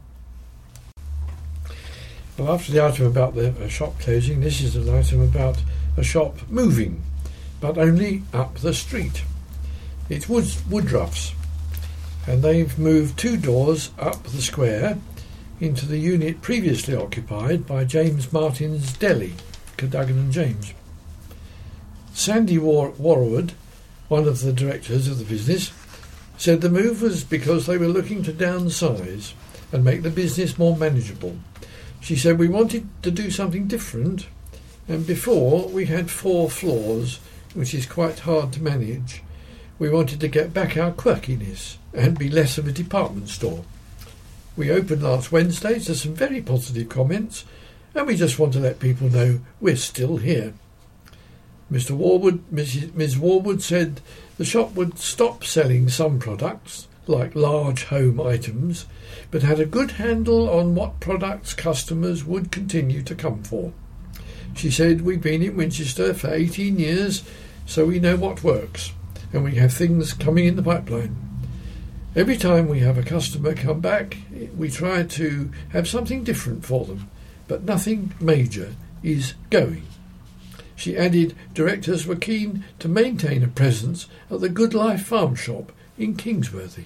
Speaker 3: Well, after the item about the shop closing, this is an item about a shop moving, but only up the street. It's Woods, Woodruff's, and they've moved two doors up the square into the unit previously occupied by James Martin's Deli, Cadogan and James. Sandy War- Warwood, one of the directors of the business, said the move was because they were looking to downsize and make the business more manageable. She said we wanted to do something different, and before we had four floors, which is quite hard to manage. We wanted to get back our quirkiness and be less of a department store. We opened last Wednesday to some very positive comments, and we just want to let people know we're still here. Mister Warwood, Missus Miz Warwood said the shop would stop selling some products, like large home items, but had a good handle on what products customers would continue to come for. She said we've been in Winchester for eighteen years, so we know what works, and we have things coming in the pipeline. Every time we have a customer come back, we try to have something different for them, but nothing major is going. She added directors were keen to maintain a presence at the Good Life Farm Shop in Kingsworthy.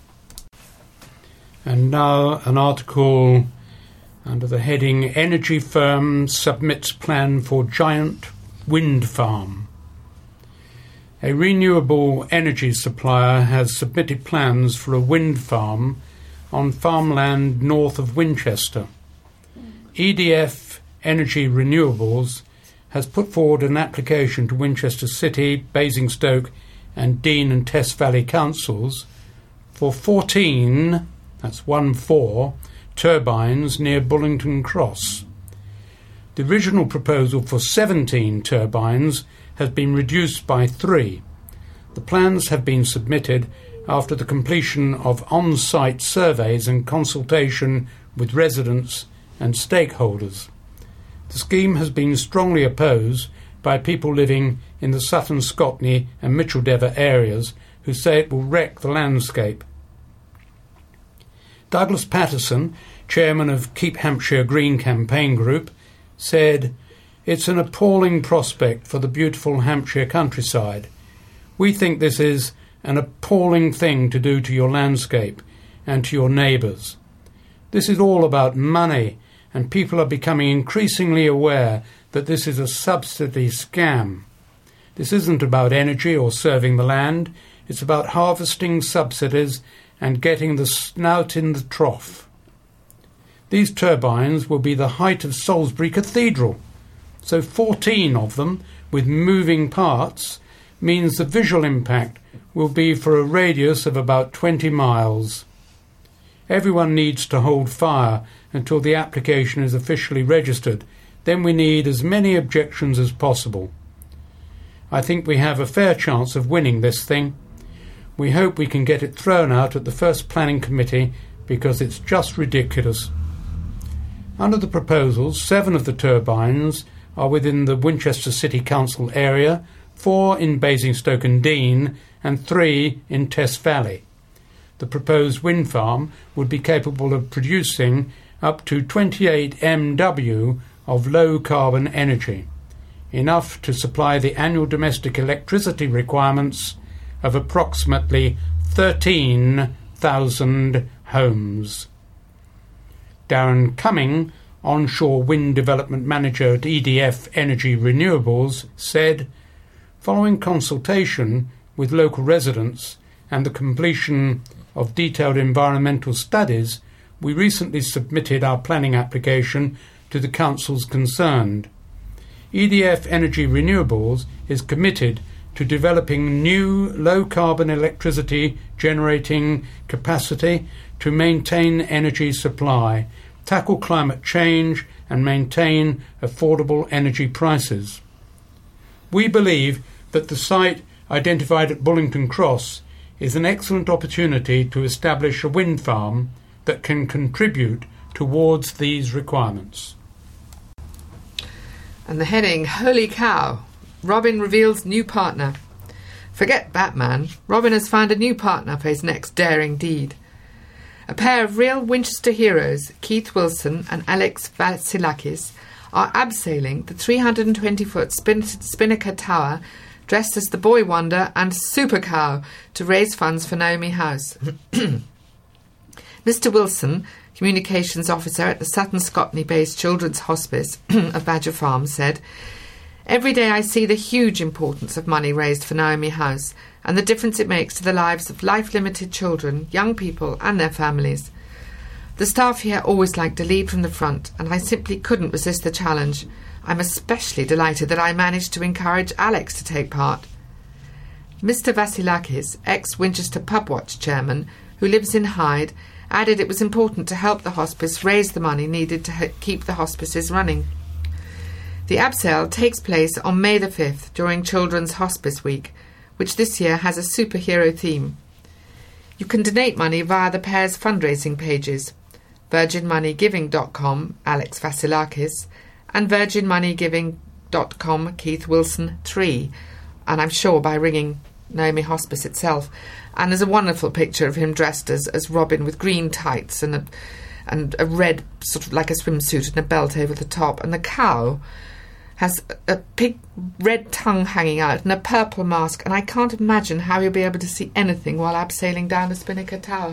Speaker 4: And now an article under the heading Energy Firm Submits Plan for Giant Wind Farm. A renewable energy supplier has submitted plans for a wind farm on farmland north of Winchester. E D F Energy Renewables has put forward an application to Winchester City, Basingstoke and Dean and Tess Valley councils for fourteen, that's one four, turbines near Bullington Cross. The original proposal for seventeen turbines has been reduced by three. The plans have been submitted after the completion of on-site surveys and consultation with residents and stakeholders. The scheme has been strongly opposed by people living in the Sutton, Scotney and Micheldever areas who say it will wreck the landscape. Douglas Patterson, chairman of Keep Hampshire Green campaign group, said, "It's an appalling prospect for the beautiful Hampshire countryside. We think this is an appalling thing to do to your landscape and to your neighbours. This is all about money, and people are becoming increasingly aware that this is a subsidy scam. This isn't about energy or serving the land. It's about harvesting subsidies and getting the snout in the trough. These turbines will be the height of Salisbury Cathedral, so fourteen of them with moving parts means the visual impact will be for a radius of about twenty miles. Everyone needs to hold fire until the application is officially registered. Then we need as many objections as possible. I think we have a fair chance of winning this thing. We hope we can get it thrown out at the first planning committee because it's just ridiculous." Under the proposals, seven of the turbines are within the Winchester City Council area, four in Basingstoke and Dean, and three in Tess Valley. The proposed wind farm would be capable of producing up to twenty-eight megawatts of low-carbon energy, enough to supply the annual domestic electricity requirements of approximately thirteen thousand homes. Darren Cumming, onshore wind development manager at E D F Energy Renewables, said, "Following consultation with local residents and the completion of detailed environmental studies, we recently submitted our planning application to the councils concerned. E D F Energy Renewables is committed to developing new low-carbon electricity generating capacity to maintain energy supply, tackle climate change and maintain affordable energy prices. We believe that the site identified at Bullington Cross is an excellent opportunity to establish a wind farm that can contribute towards these requirements."
Speaker 2: And the heading, Holy Cow, Robin reveals new partner. Forget Batman, Robin has found a new partner for his next daring deed. A pair of real Winchester heroes, Keith Wilson and Alex Vasilakis, are abseiling the three hundred twenty foot Spin- Spinnaker Tower dressed as the Boy Wonder and Super Cow to raise funds for Naomi House. Mister Wilson, communications officer at the Sutton Scotney-based Children's Hospice of Badger Farm, said, "Every day I see the huge importance of money raised for Naomi House and the difference it makes to the lives of life-limited children, young people and their families. The staff here always like to lead from the front, and I simply couldn't resist the challenge. I'm especially delighted that I managed to encourage Alex to take part. Mister Vasilakis, ex-Winchester Pub Watch chairman, who lives in Hyde, added it was important to help the hospice raise the money needed to ha- keep the hospices running. The abseil takes place on May the fifth during Children's Hospice Week, which this year has a superhero theme. You can donate money via the pair's fundraising pages, virgin money giving dot com, Alex Vasilakis, and virgin money giving dot com, Keith Wilson Tree, and I'm sure by ringing Naomi Hospice itself. And there's a wonderful picture of him dressed as, as Robin with green tights and a, and a red, sort of like a swimsuit and a belt over the top. And the cow has a big red tongue hanging out and a purple mask. And I can't imagine how he'll be able to see anything while abseiling down the Spinnaker Tower.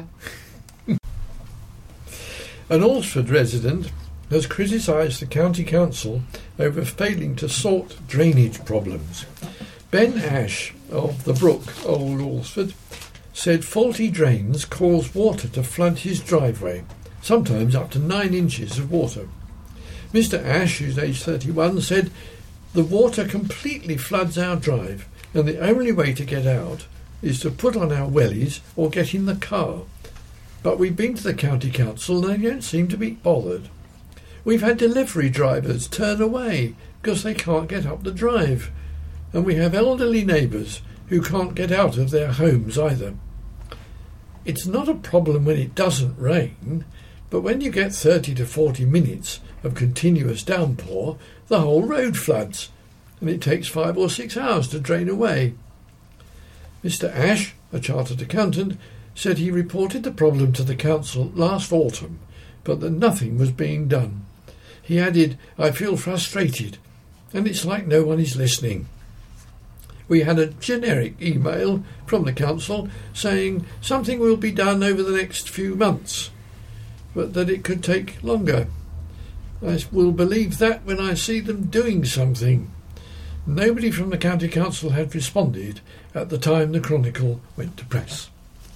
Speaker 3: An Alresford resident has criticised the county council over failing to sort drainage problems. Ben Ash of the Brook, Old Alresford, said faulty drains cause water to flood his driveway, sometimes up to nine inches of water. Mister Ash, who's aged thirty-one, said the water completely floods our drive and the only way to get out is to put on our wellies or get in the car. But we've been to the county council and they don't seem to be bothered. We've had delivery drivers turn away because they can't get up the drive. And we have elderly neighbours who can't get out of their homes either. It's not a problem when it doesn't rain, but when you get thirty to forty minutes of continuous downpour, the whole road floods, and it takes five or six hours to drain away. Mister Ash, a chartered accountant, said he reported the problem to the council last autumn, but that nothing was being done. He added, "I feel frustrated, and it's like no one is listening." We had a generic email from the council saying something will be done over the next few months, but that it could take longer. I will believe that when I see them doing something. Nobody from the county council had responded at the time the Chronicle went to press.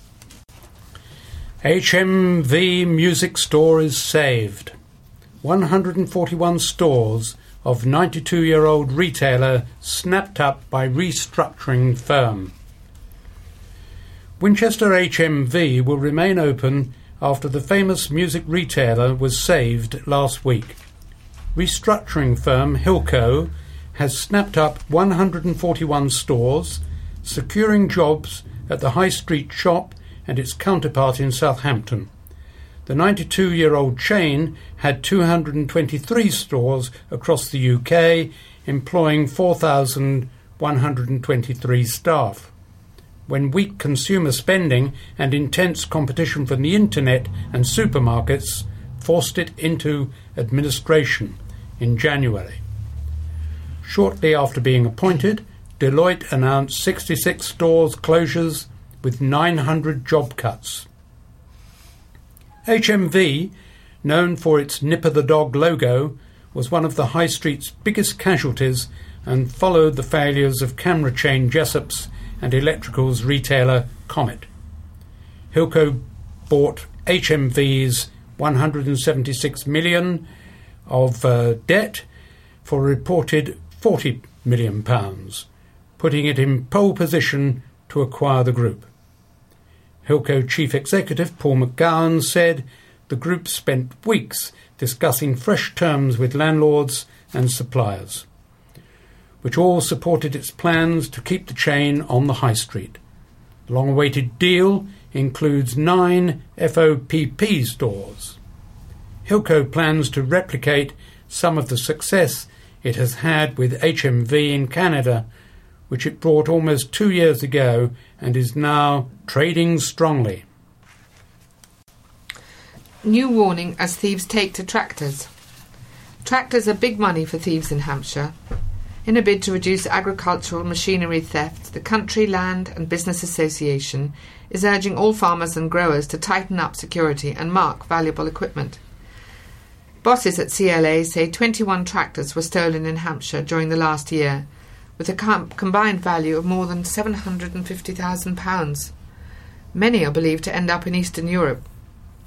Speaker 4: H M V Music Store is saved. one hundred forty-one stores of ninety-two-year-old retailer snapped up by restructuring firm. Winchester H M V will remain open after the famous music retailer was saved last week. Restructuring firm Hilco has snapped up one hundred forty-one stores, securing jobs at the High Street shop and its counterpart in Southampton. The ninety-two-year-old chain had two hundred twenty-three stores across the U K, employing four thousand one hundred twenty-three staff. When weak consumer spending and intense competition from the internet and supermarkets forced it into administration in January. Shortly after being appointed, Deloitte announced sixty-six stores closures with nine hundred job cuts. H M V, known for its Nipper the Dog logo, was one of the High Street's biggest casualties and followed the failures of camera chain Jessop's and electricals retailer Comet. Hilco bought H M V's one hundred seventy-six million pounds of uh, debt for a reported forty million pounds, putting it in pole position to acquire the group. Hilco Chief Executive Paul McGowan said the group spent weeks discussing fresh terms with landlords and suppliers, which all supported its plans to keep the chain on the high street. The long-awaited deal includes nine F O P P stores. Hilco plans to replicate some of the success it has had with H M V in Canada, which it brought almost two years ago and is now trading strongly.
Speaker 2: New warning as thieves take to tractors. Tractors are big money for thieves in Hampshire. In a bid to reduce agricultural machinery theft, the Country, Land and Business Association is urging all farmers and growers to tighten up security and mark valuable equipment. Bosses at C L A say twenty-one tractors were stolen in Hampshire during the last year, with a com- combined value of more than seven hundred fifty thousand pounds. Many are believed to end up in Eastern Europe.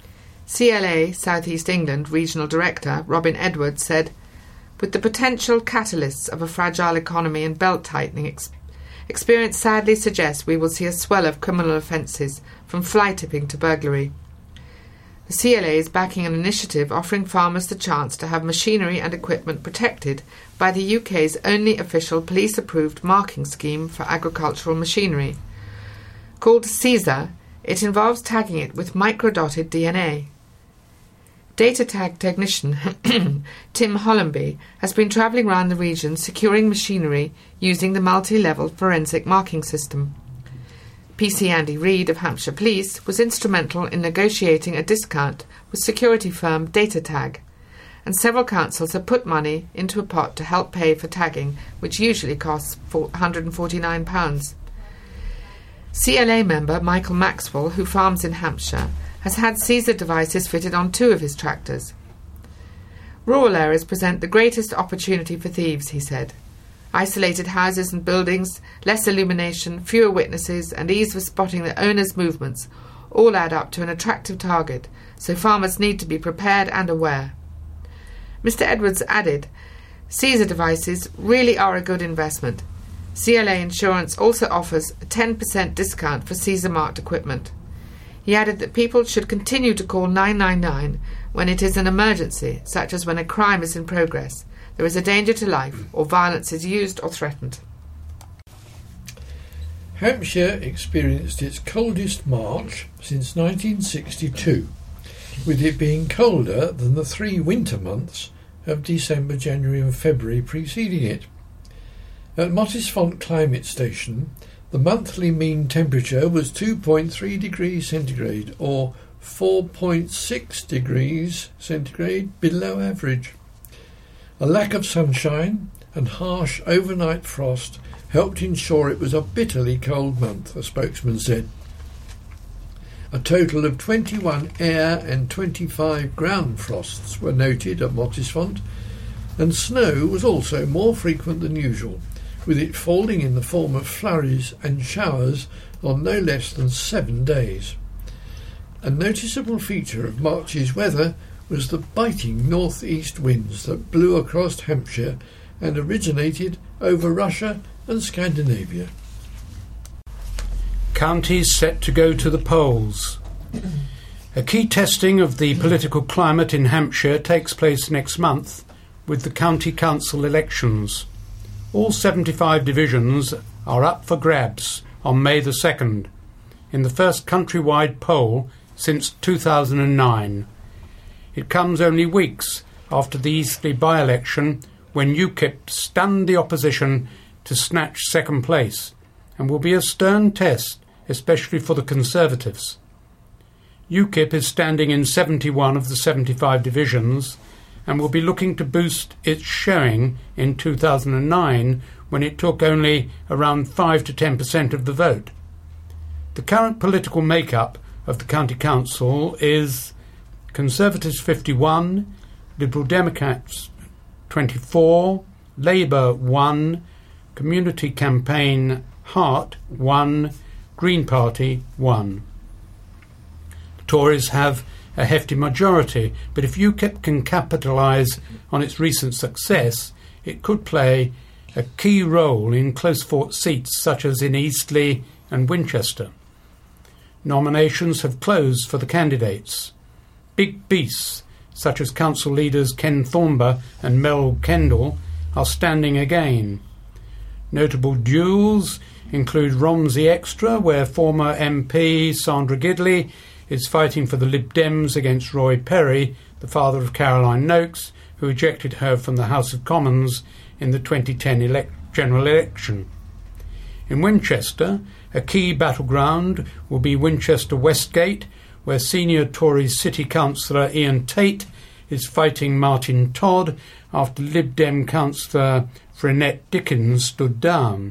Speaker 2: C L A South East England Regional Director Robin Edwards said, "With the potential catalysts of a fragile economy and belt-tightening, ex- experience sadly suggests we will see a swell of criminal offences, from fly-tipping to burglary." The C L A is backing an initiative offering farmers the chance to have machinery and equipment protected by the U K's only official police-approved marking scheme for agricultural machinery. Called CESAR, it involves tagging it with microdotted D N A. Data tag technician Tim Hollenby has been travelling around the region securing machinery using the multi-level forensic marking system. P C Andy Reid of Hampshire Police was instrumental in negotiating a discount with security firm DataTag, and several councils have put money into a pot to help pay for tagging, which usually costs one hundred forty-nine pounds. C L A member Michael Maxwell, who farms in Hampshire, has had CESAR devices fitted on two of his tractors. "Rural areas present the greatest opportunity for thieves," he said. "Isolated houses and buildings, less illumination, fewer witnesses, and ease of spotting the owner's movements all add up to an attractive target, so farmers need to be prepared and aware." Mister Edwards added, "CESAR devices really are a good investment. C L A Insurance also offers a ten percent discount for CESAR-marked equipment." He added that people should continue to call nine nine nine when it is an emergency, such as when a crime is in progress, there is a danger to life, or violence is used or threatened.
Speaker 3: Hampshire experienced its coldest March since nineteen sixty-two, with it being colder than the three winter months of December, January and February preceding it. At Mottisfont Climate Station, the monthly mean temperature was two point three degrees centigrade, or four point six degrees centigrade below average. A lack of sunshine and harsh overnight frost helped ensure it was a bitterly cold month, a spokesman said. A total of twenty-one air and twenty-five ground frosts were noted at Mottisfont, and snow was also more frequent than usual, with it falling in the form of flurries and showers on no less than seven days. A noticeable feature of March's weather was the biting north-east winds that blew across Hampshire and originated over Russia and Scandinavia.
Speaker 4: Counties set to go to the polls. A key testing of the political climate in Hampshire takes place next month with the county council elections. All seventy-five divisions are up for grabs on May the second, in the first countrywide poll since two thousand nine. It comes only weeks after the Eastleigh by-election, when UKIP stunned the opposition to snatch second place, and will be a stern test, especially for the Conservatives. UKIP is standing in seventy-one of the seventy-five divisions, and will be looking to boost its showing in two thousand nine, when it took only around five to ten percent of the vote. The current political makeup of the County Council is Conservatives fifty-one, Liberal Democrats twenty-four, Labour one, Community Campaign Heart one, Green Party one. The Tories have a hefty majority, but if UKIP can capitalise on its recent success, it could play a key role in close-fought seats such as in Eastleigh and Winchester. Nominations have closed for the candidates. Big beasts, such as council leaders Ken Thornber and Mel Kendall, are standing again. Notable duels include Romsey Extra, where former M P Sandra Gidley is fighting for the Lib Dems against Roy Perry, the father of Caroline Noakes, who ejected her from the House of Commons in the twenty ten elect- general election. In Winchester, a key battleground will be Winchester Westgate, where senior Tory City Councillor Ian Tate is fighting Martin Todd after Lib Dem Councillor Frenette Dickens stood down.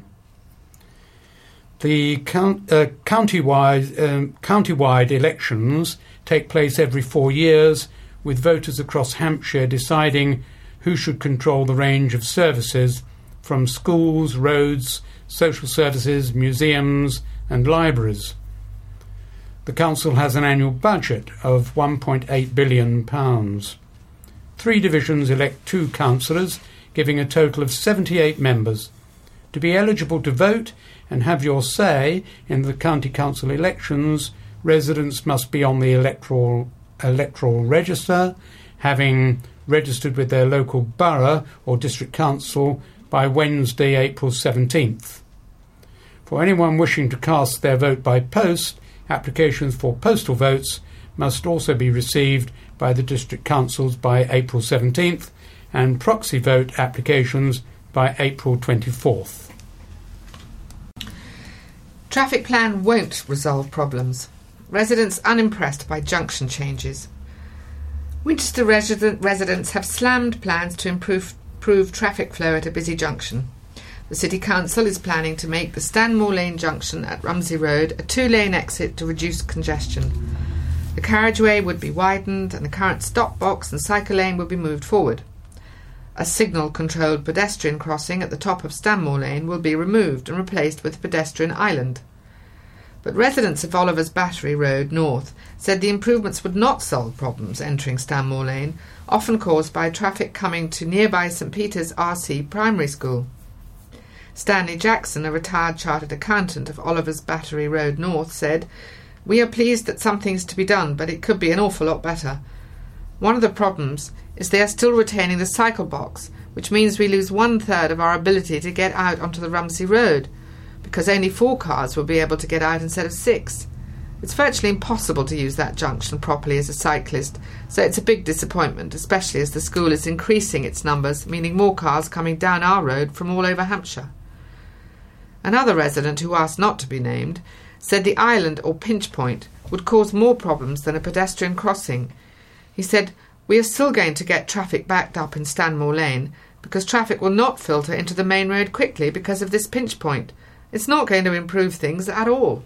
Speaker 4: The count, uh, county-wide, um, county-wide elections take place every four years, with voters across Hampshire deciding who should control the range of services from schools, roads, social services, museums and libraries. The council has an annual budget of one point eight billion pounds. Three divisions elect two councillors, giving a total of seventy-eight members. To be eligible to vote and have your say in the county council elections, residents must be on the electoral electoral register, having registered with their local borough or district council by Wednesday, April seventeenth. For anyone wishing to cast their vote by post, applications for postal votes must also be received by the district councils by April seventeenth and proxy vote applications by April twenty-fourth.
Speaker 2: Traffic plan won't resolve problems. Residents unimpressed by junction changes. Winchester resident residents have slammed plans to improve, improve traffic flow at a busy junction. The City Council is planning to make the Stanmore Lane junction at Rumsey Road a two-lane exit to reduce congestion. The carriageway would be widened and the current stop box and cycle lane would be moved forward. A signal-controlled pedestrian crossing at the top of Stanmore Lane will be removed and replaced with a pedestrian island. But residents of Oliver's Battery Road North said the improvements would not solve problems entering Stanmore Lane, often caused by traffic coming to nearby St Peter's R C Primary School. Stanley Jackson, a retired chartered accountant of Oliver's Battery Road North, said, "We are pleased that something's to be done, but it could be an awful lot better. One of the problems is they are still retaining the cycle box, which means we lose one-third of our ability to get out onto the Rumsey Road, because only four cars will be able to get out instead of six. It's virtually impossible to use that junction properly as a cyclist, so it's a big disappointment, especially as the school is increasing its numbers, meaning more cars coming down our road from all over Hampshire." Another resident, who asked not to be named, said the island or pinch point would cause more problems than a pedestrian crossing. He said, "We are still going to get traffic backed up in Stanmore Lane because traffic will not filter into the main road quickly because of this pinch point. It's not going to improve things at all."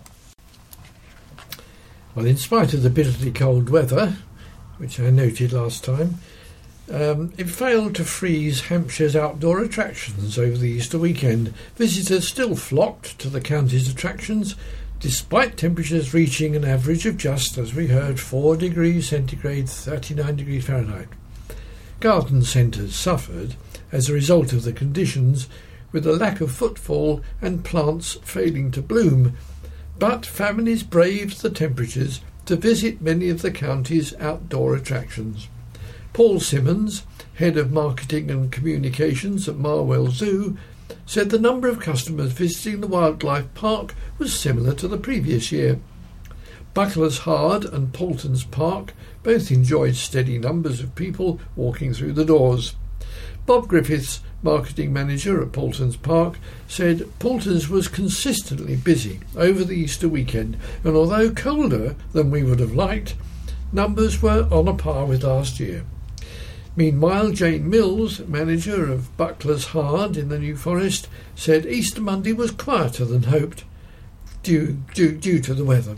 Speaker 3: Well, in spite of the bitterly cold weather, which I noted last time, um, it failed to freeze Hampshire's outdoor attractions over the Easter weekend. Visitors still flocked to the county's attractions, despite temperatures reaching an average of just, as we heard, four degrees centigrade, thirty-nine degrees Fahrenheit. Garden centres suffered as a result of the conditions, with a lack of footfall and plants failing to bloom, but families braved the temperatures to visit many of the county's outdoor attractions. Paul Simmons, Head of Marketing and Communications at Marwell Zoo, said the number of customers visiting the wildlife park was similar to the previous year. Buckler's Hard and Paultons Park both enjoyed steady numbers of people walking through the doors. Bob Griffiths, marketing manager at Paultons Park, said Paultons was consistently busy over the Easter weekend, and although colder than we would have liked, numbers were on a par with last year. Meanwhile, Jane Mills, manager of Buckler's Hard in the New Forest, said Easter Monday was quieter than hoped due, due, due to the weather.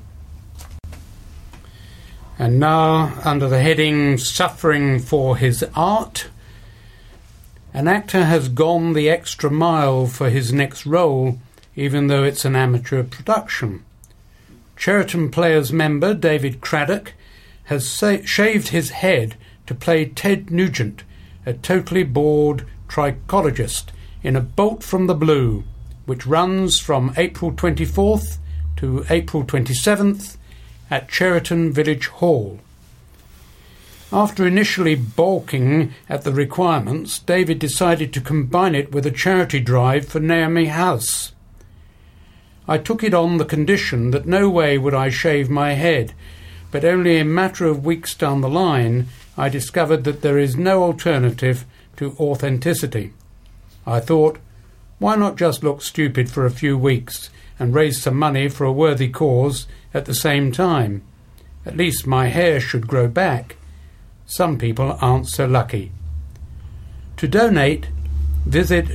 Speaker 4: And now, under the heading Suffering for His Art, an actor has gone the extra mile for his next role, even though it's an amateur production. Cheriton Players member David Craddock has sa- shaved his head to play Ted Nugent, a totally bored trichologist, in A Bolt from the Blue, which runs from April twenty-fourth to April twenty-seventh at Cheriton Village Hall. After initially balking at the requirements, David decided to combine it with a charity drive for Naomi House. "I took it on the condition that no way would I shave my head, but only a matter of weeks down the line I discovered that there is no alternative to authenticity. I thought, why not just look stupid for a few weeks and raise some money for a worthy cause at the same time? At least my hair should grow back. Some people aren't so lucky." To donate, visit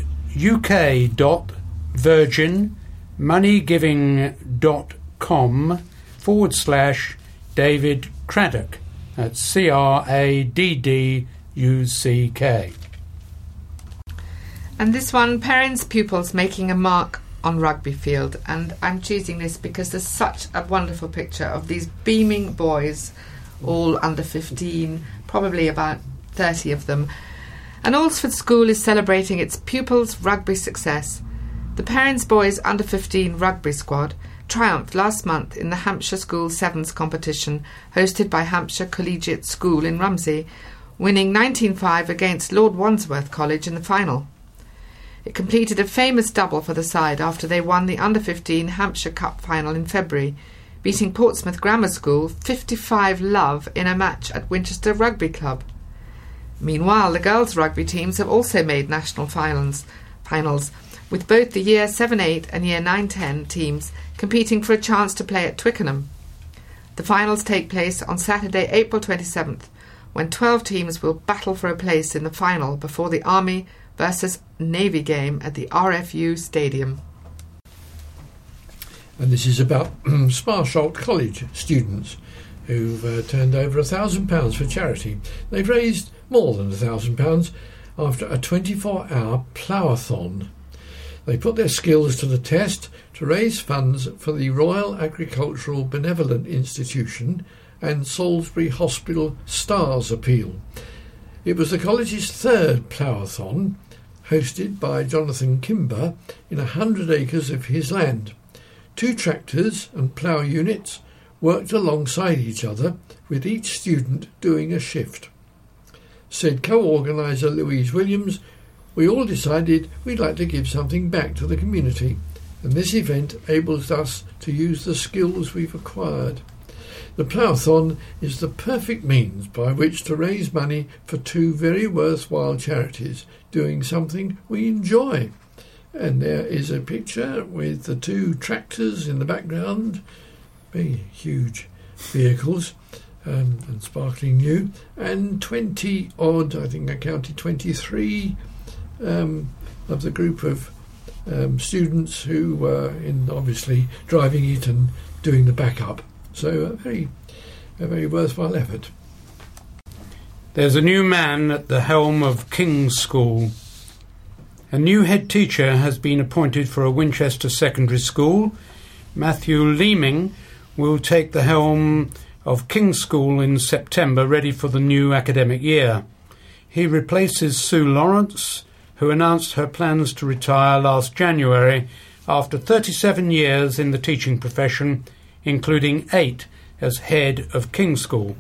Speaker 4: uk.virginmoneygiving.com forward slash David Craddock. That's C R A D D U C K.
Speaker 2: And this one, parents' pupils making a mark on Rugby Field, and I'm choosing this because there's such a wonderful picture of these beaming boys, all under fifteen, probably about thirty of them. And Alresford School is celebrating its pupils' rugby success. The Perrins Boys under fifteen rugby squad triumphed last month in the Hampshire School Sevens competition hosted by Hampshire Collegiate School in Rumsey, winning nineteen five against Lord Wandsworth College in the final. It completed a famous double for the side after they won the under fifteen Hampshire Cup final in February, beating Portsmouth Grammar School fifty-five love in a match at Winchester Rugby Club. Meanwhile, the girls' rugby teams have also made national finals, finals with both the Year seven eight and Year nine ten teams competing for a chance to play at Twickenham. The finals take place on Saturday, April twenty-seventh, when twelve teams will battle for a place in the final before the Army versus Navy game at the R F U Stadium.
Speaker 3: And this is about Sparsholt College students who've uh, turned over a thousand pounds for charity. They've raised more than a thousand pounds after a twenty-four hour plough-a-thon. They put their skills to the test to raise funds for the Royal Agricultural Benevolent Institution and Salisbury Hospital Stars Appeal. It was the college's third plough-a-thon, hosted by Jonathan Kimber in a hundred acres of his land. Two tractors and plough units worked alongside each other, with each student doing a shift. Said co-organiser Louise Williams, "We all decided we'd like to give something back to the community, and this event enables us to use the skills we've acquired. The plough-a-thon is the perfect means by which to raise money for two very worthwhile charities, doing something we enjoy." And there is a picture with the two tractors in the background, very huge vehicles, um, and sparkling new, and twenty odd, I think I counted twenty-three um, of the group of um, students who were in obviously driving it and doing the backup. So a very, a very worthwhile effort.
Speaker 4: There's a new man at the helm of King's School. A new head teacher has been appointed for a Winchester secondary school. Matthew Leeming will take the helm of King's School in September, ready for the new academic year. He replaces Sue Lawrence, who announced her plans to retire last January after thirty-seven years in the teaching profession, including eight as head of King's School.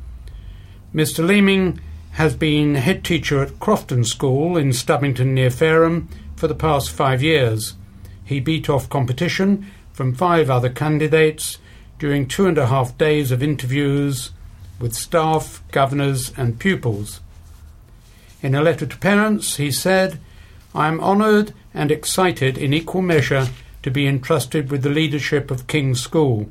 Speaker 4: Mister Leeming has been head teacher at Crofton School in Stubbington near Fareham for the past five years. He beat off competition from five other candidates during two and a half days of interviews with staff, governors and pupils. In a letter to parents, he said, "I am honoured and excited in equal measure to be entrusted with the leadership of King's School.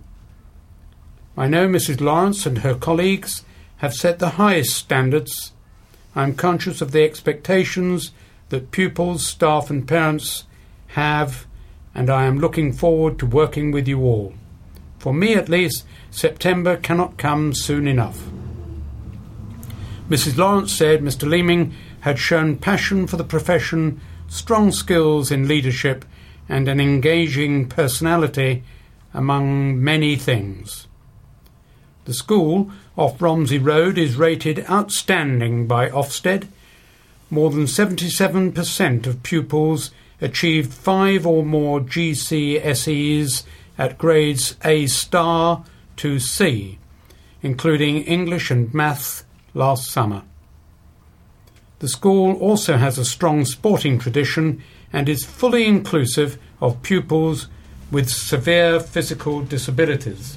Speaker 4: I know Missus Lawrence and her colleagues have set the highest standards. I am conscious of the expectations that pupils, staff and parents have, and I am looking forward to working with you all. For me at least, September cannot come soon enough." Missus Lawrence said Mister Leeming had shown passion for the profession, strong skills in leadership and an engaging personality, among many things. The school off Romsey Road is rated outstanding by Ofsted. More than seventy-seven percent of pupils achieved five or more G C S Es at grades A star to C, including English and Maths last summer. The school also has a strong sporting tradition and is fully inclusive of pupils with severe physical disabilities.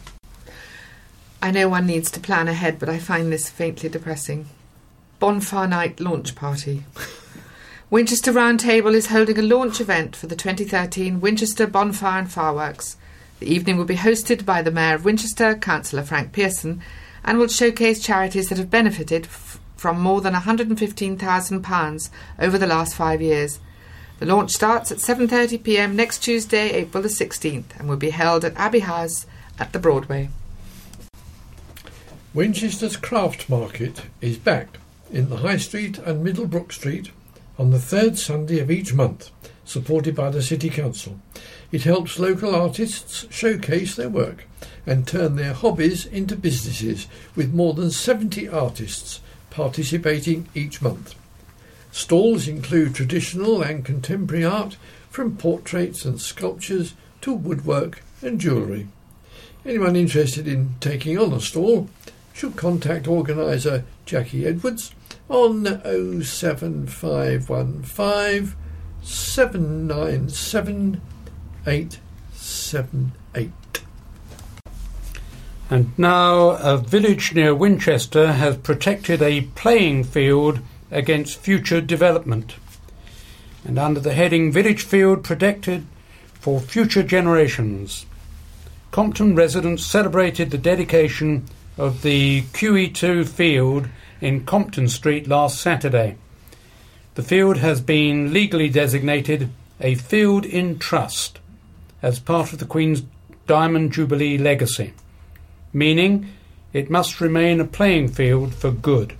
Speaker 2: I know one needs to plan ahead, but I find this faintly depressing. Bonfire Night Launch Party. Winchester Round Table is holding a launch event for the twenty thirteen Winchester Bonfire and Fireworks. The evening will be hosted by the Mayor of Winchester, Councillor Frank Pearson, and will showcase charities that have benefited f- from more than one hundred fifteen thousand pounds over the last five years. The launch starts at seven thirty p m next Tuesday, April the sixteenth, and will be held at Abbey House at the Broadway.
Speaker 3: Winchester's Craft Market is back in the High Street and Middlebrook Street on the third Sunday of each month, supported by the City Council. It helps local artists showcase their work and turn their hobbies into businesses, with more than seventy artists participating each month. Stalls include traditional and contemporary art, from portraits and sculptures to woodwork and jewellery. Anyone interested in taking on a stall should contact organiser Jackie Edwards on oh seven five one five seven nine seven eight seven eight.
Speaker 4: And now a village near Winchester has protected a playing field against future development. And under the heading Village Field Protected for Future Generations, Compton residents celebrated the dedication of the Q E two field in Compton Street last Saturday. The field has been legally designated a field in trust as part of the Queen's Diamond Jubilee legacy, meaning it must remain a playing field for good.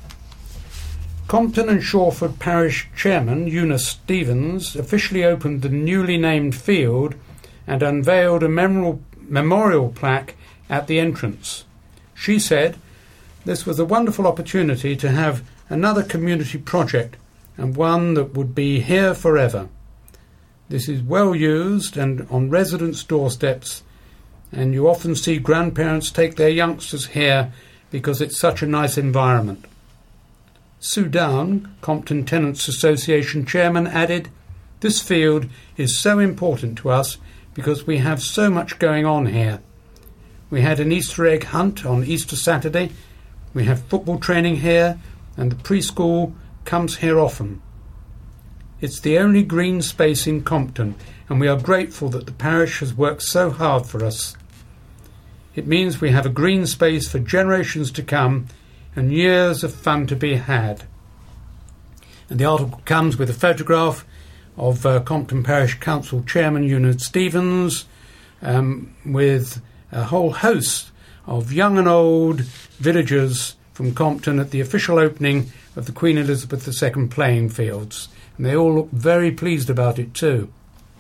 Speaker 4: Compton and Shawford Parish Chairman Eunice Stevens officially opened the newly named field and unveiled a memorial, memorial plaque at the entrance. She said this was a wonderful opportunity to have another community project, and one that would be here forever. This is well used and on residents' doorsteps, and you often see grandparents take their youngsters here because it's such a nice environment. Sue Down, Compton Tenants Association chairman, added, "This field is so important to us because we have so much going on here. We had an Easter egg hunt on Easter Saturday, we have football training here, and the preschool comes here often. It's the only green space in Compton, and we are grateful that the parish has worked so hard for us. It means we have a green space for generations to come and years of fun to be had." And the article comes with a photograph of uh, Compton Parish Council Chairman Eunice Stevens um, with a whole host of young and old villagers from Compton at the official opening of the Queen Elizabeth the Second playing fields. And they all look very pleased about it too.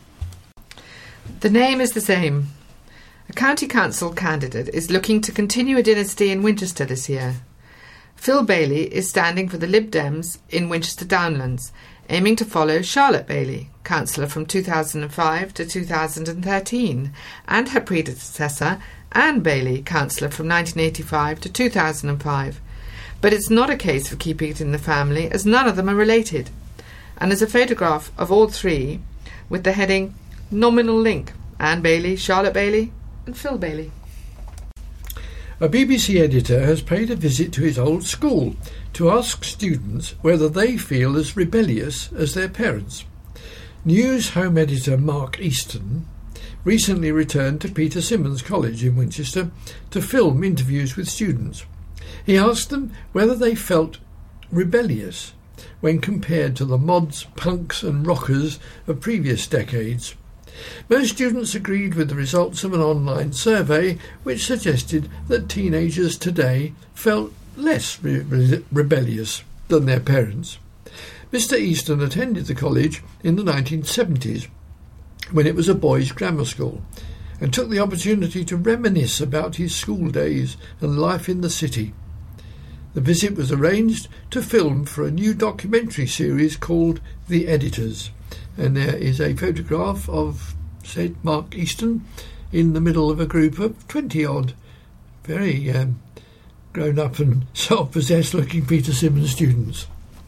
Speaker 2: The name is the same. A county council candidate is looking to continue a dynasty in Winchester this year. Phil Bailey is standing for the Lib Dems in Winchester Downlands, aiming to follow Charlotte Bailey, councillor from two thousand five to two thousand thirteen, and her predecessor, Anne Bailey, councillor from nineteen eighty-five to two thousand five. But it's not a case for keeping it in the family, as none of them are related. And there's a photograph of all three with the heading Nominal Link: Anne Bailey, Charlotte Bailey and Phil Bailey.
Speaker 3: A B B C editor has paid a visit to his old school to ask students whether they feel as rebellious as their parents. News Home editor Mark Easton recently returned to Peter Symonds College in Winchester to film interviews with students. He asked them whether they felt rebellious when compared to the mods, punks and rockers of previous decades. Most students agreed with the results of an online survey which suggested that teenagers today felt less re- re- rebellious than their parents. Mister Easton attended the college in the nineteen seventies when it was a boys' grammar school, and took the opportunity to reminisce about his school days and life in the city. The visit was arranged to film for a new documentary series called The Editors, and there is a photograph of said Mark Easton in the middle of a group of twenty-odd very um, grown-up and self-possessed looking Peter Symonds students.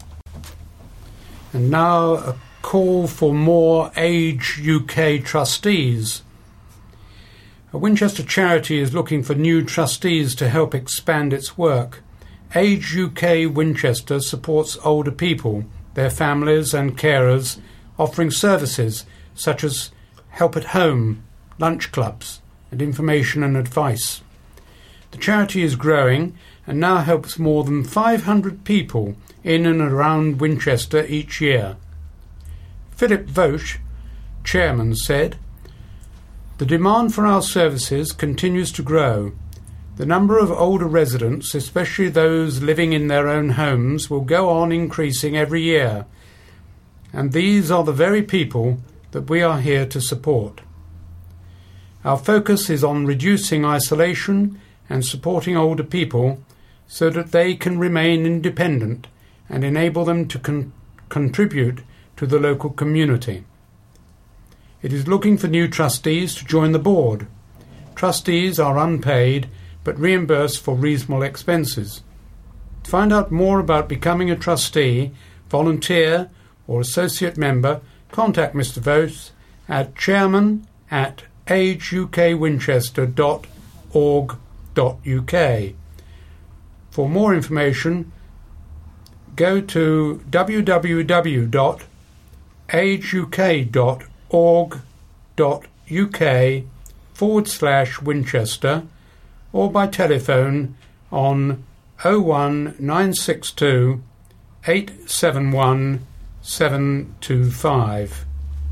Speaker 4: And now a call for more Age U K trustees. A Winchester charity is looking for new trustees to help expand its work. Age U K Winchester supports older people, their families and carers, offering services such as help at home, lunch clubs and information and advice. The charity is growing and now helps more than five hundred people in and around Winchester each year. Philip Vosch, chairman, said, "The demand for our services continues to grow. The number of older residents, especially those living in their own homes, will go on increasing every year. and these are the very people that we are here to support. Our focus is on reducing isolation and supporting older people so that they can remain independent and enable them to con- contribute to the local community. It is looking for new trustees to join the board. Trustees are unpaid but reimbursed for reasonable expenses. To find out more about becoming a trustee, volunteer or associate member, contact Mister Vos at chairman at age u k winchester dot org dot u k. For more information, go to w w w dot age u k dot org dot u k forward slash Winchester or by telephone on oh one nine six two eight seven one seven two five.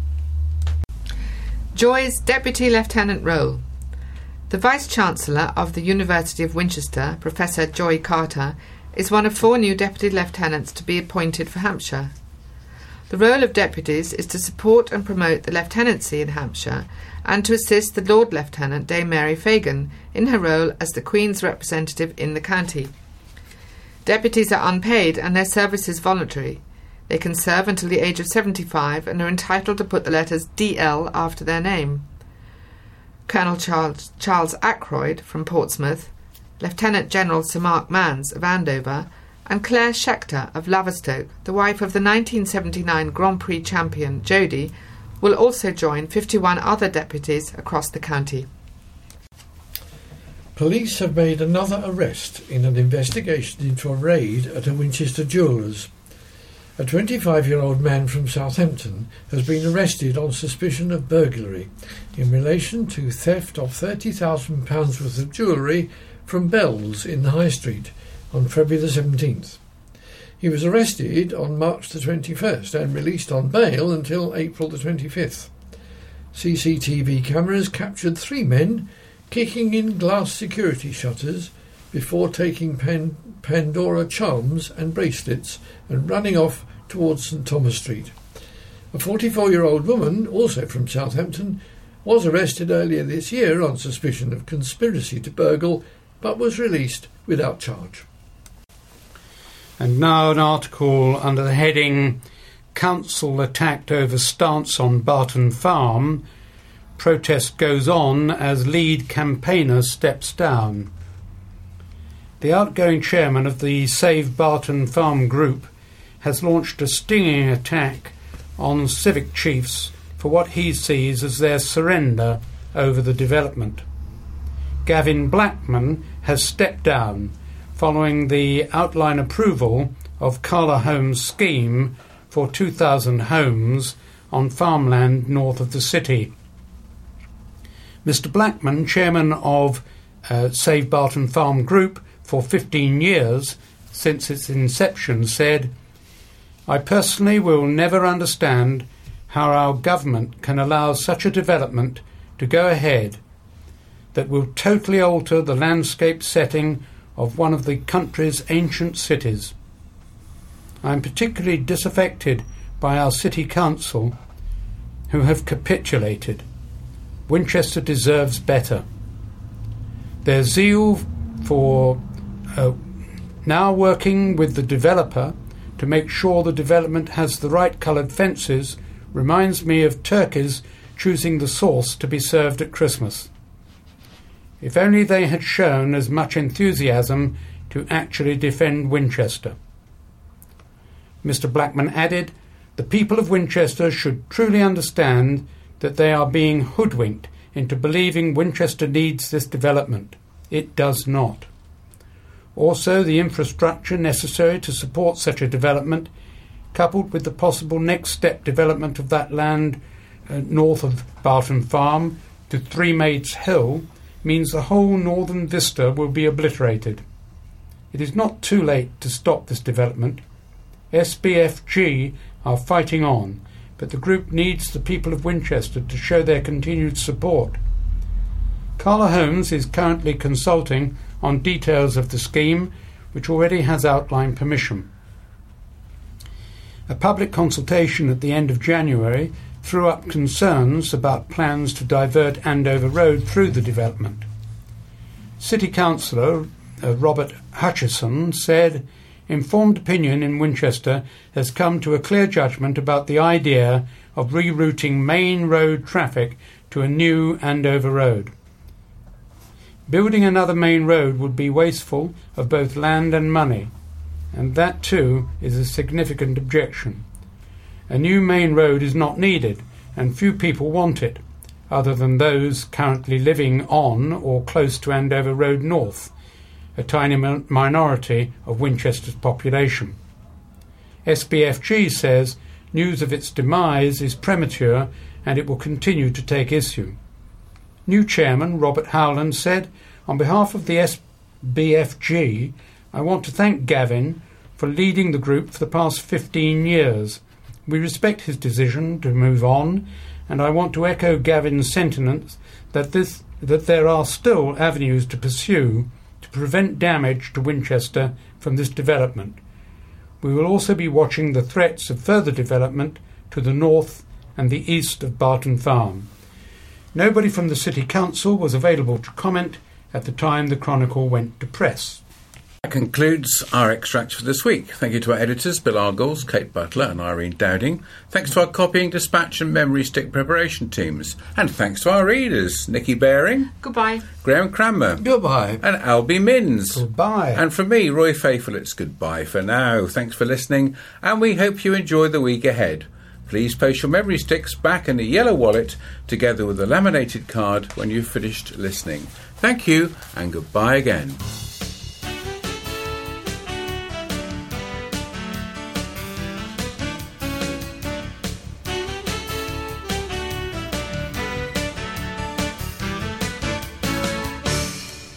Speaker 2: Joy's Deputy Lieutenant role. The Vice-Chancellor of the University of Winchester, Professor Joy Carter, is one of four new Deputy Lieutenants to be appointed for Hampshire. The role of deputies is to support and promote the lieutenancy in Hampshire and to assist the Lord Lieutenant Dame Mary Fagan in her role as the Queen's representative in the county. Deputies are unpaid and their service is voluntary. They can serve until the age of seventy-five and are entitled to put the letters D L after their name. Colonel Charles, Charles Ackroyd from Portsmouth, Lieutenant General Sir Mark Mans of Andover, and Claire Schechter of Laverstoke, the wife of the nineteen seventy-nine Grand Prix champion Jodie, will also join fifty-one other deputies across the county.
Speaker 3: Police have made another arrest in an investigation into a raid at a Winchester jeweller's. A twenty-five-year-old man from Southampton has been arrested on suspicion of burglary in relation to theft of thirty thousand pounds worth of jewellery from Bell's in the High Street on February the seventeenth. He was arrested on March the twenty-first and released on bail until April the twenty-fifth. C C T V cameras captured three men kicking in glass security shutters before taking Pan- Pandora charms and bracelets and running off towards St Thomas Street. A forty-four-year-old woman, also from Southampton, was arrested earlier this year on suspicion of conspiracy to burgle, but was released without charge.
Speaker 4: And now an article under the heading Council Attacked Over Stance on Barton Farm. Protest goes on as lead campaigner steps down. The outgoing chairman of the Save Barton Farm group has launched a stinging attack on civic chiefs for what he sees as their surrender over the development. Gavin Blackman has stepped down following the outline approval of Carla Home's scheme for two thousand homes on farmland north of the city. Mister Blackman, chairman of uh, Save Barton Farm Group for fifteen years since its inception, said, "I personally will never understand how our government can allow such a development to go ahead that will totally alter the landscape setting of one of the country's ancient cities. I am particularly disaffected by our city council, who have capitulated. Winchester deserves better. Their zeal for uh, now working with the developer to make sure the development has the right coloured fences reminds me of turkeys choosing the sauce to be served at Christmas. If only they had shown as much enthusiasm to actually defend Winchester." Mister Blackman added, "The people of Winchester should truly understand that they are being hoodwinked into believing Winchester needs this development. It does not. Also, the infrastructure necessary to support such a development, coupled with the possible next step development of that land uh, north of Barton Farm to Three Maids Hill, means the whole northern vista will be obliterated. It is not too late to stop this development. S B F G are fighting on, but the group needs the people of Winchester to show their continued support. Carla Holmes is currently consulting on details of the scheme, which already has outline permission." A public consultation at the end of January threw up concerns about plans to divert Andover Road through the development. City Councillor uh, Robert Hutchison said, "Informed opinion in Winchester has come to a clear judgment about the idea of rerouting main road traffic to a new Andover Road. Building another main road would be wasteful of both land and money, and that too is a significant objection. A new main road is not needed, and few people want it, other than those currently living on or close to Andover Road North, a tiny minority of Winchester's population. S B F G says news of its demise is premature and it will continue to take issue. New chairman Robert Howland said, "On behalf of the S B F G, I want to thank Gavin for leading the group for the past fifteen years. We respect his decision to move on, and I want to echo Gavin's sentiments that this that there are still avenues to pursue to prevent damage to Winchester from this development. We will also be watching the threats of further development to the north and the east of Barton Farm." Nobody from the City Council was available to comment at the time the Chronicle went to press.
Speaker 1: That concludes our extracts for this week. Thank you to our editors, Bill Argles, Kate Butler and Irene Dowding. Thanks to our copying, dispatch and memory stick preparation teams. And thanks to our readers, Nikki Baring.
Speaker 2: Goodbye.
Speaker 1: Graham Cranmer.
Speaker 3: Goodbye.
Speaker 1: And Albie Minns.
Speaker 4: Goodbye.
Speaker 1: And from me, Roy Faithful, it's goodbye for now. Thanks for listening, and we hope you enjoy the week ahead. Please post your memory sticks back in a yellow wallet together with a laminated card when you've finished listening. Thank you, and goodbye again.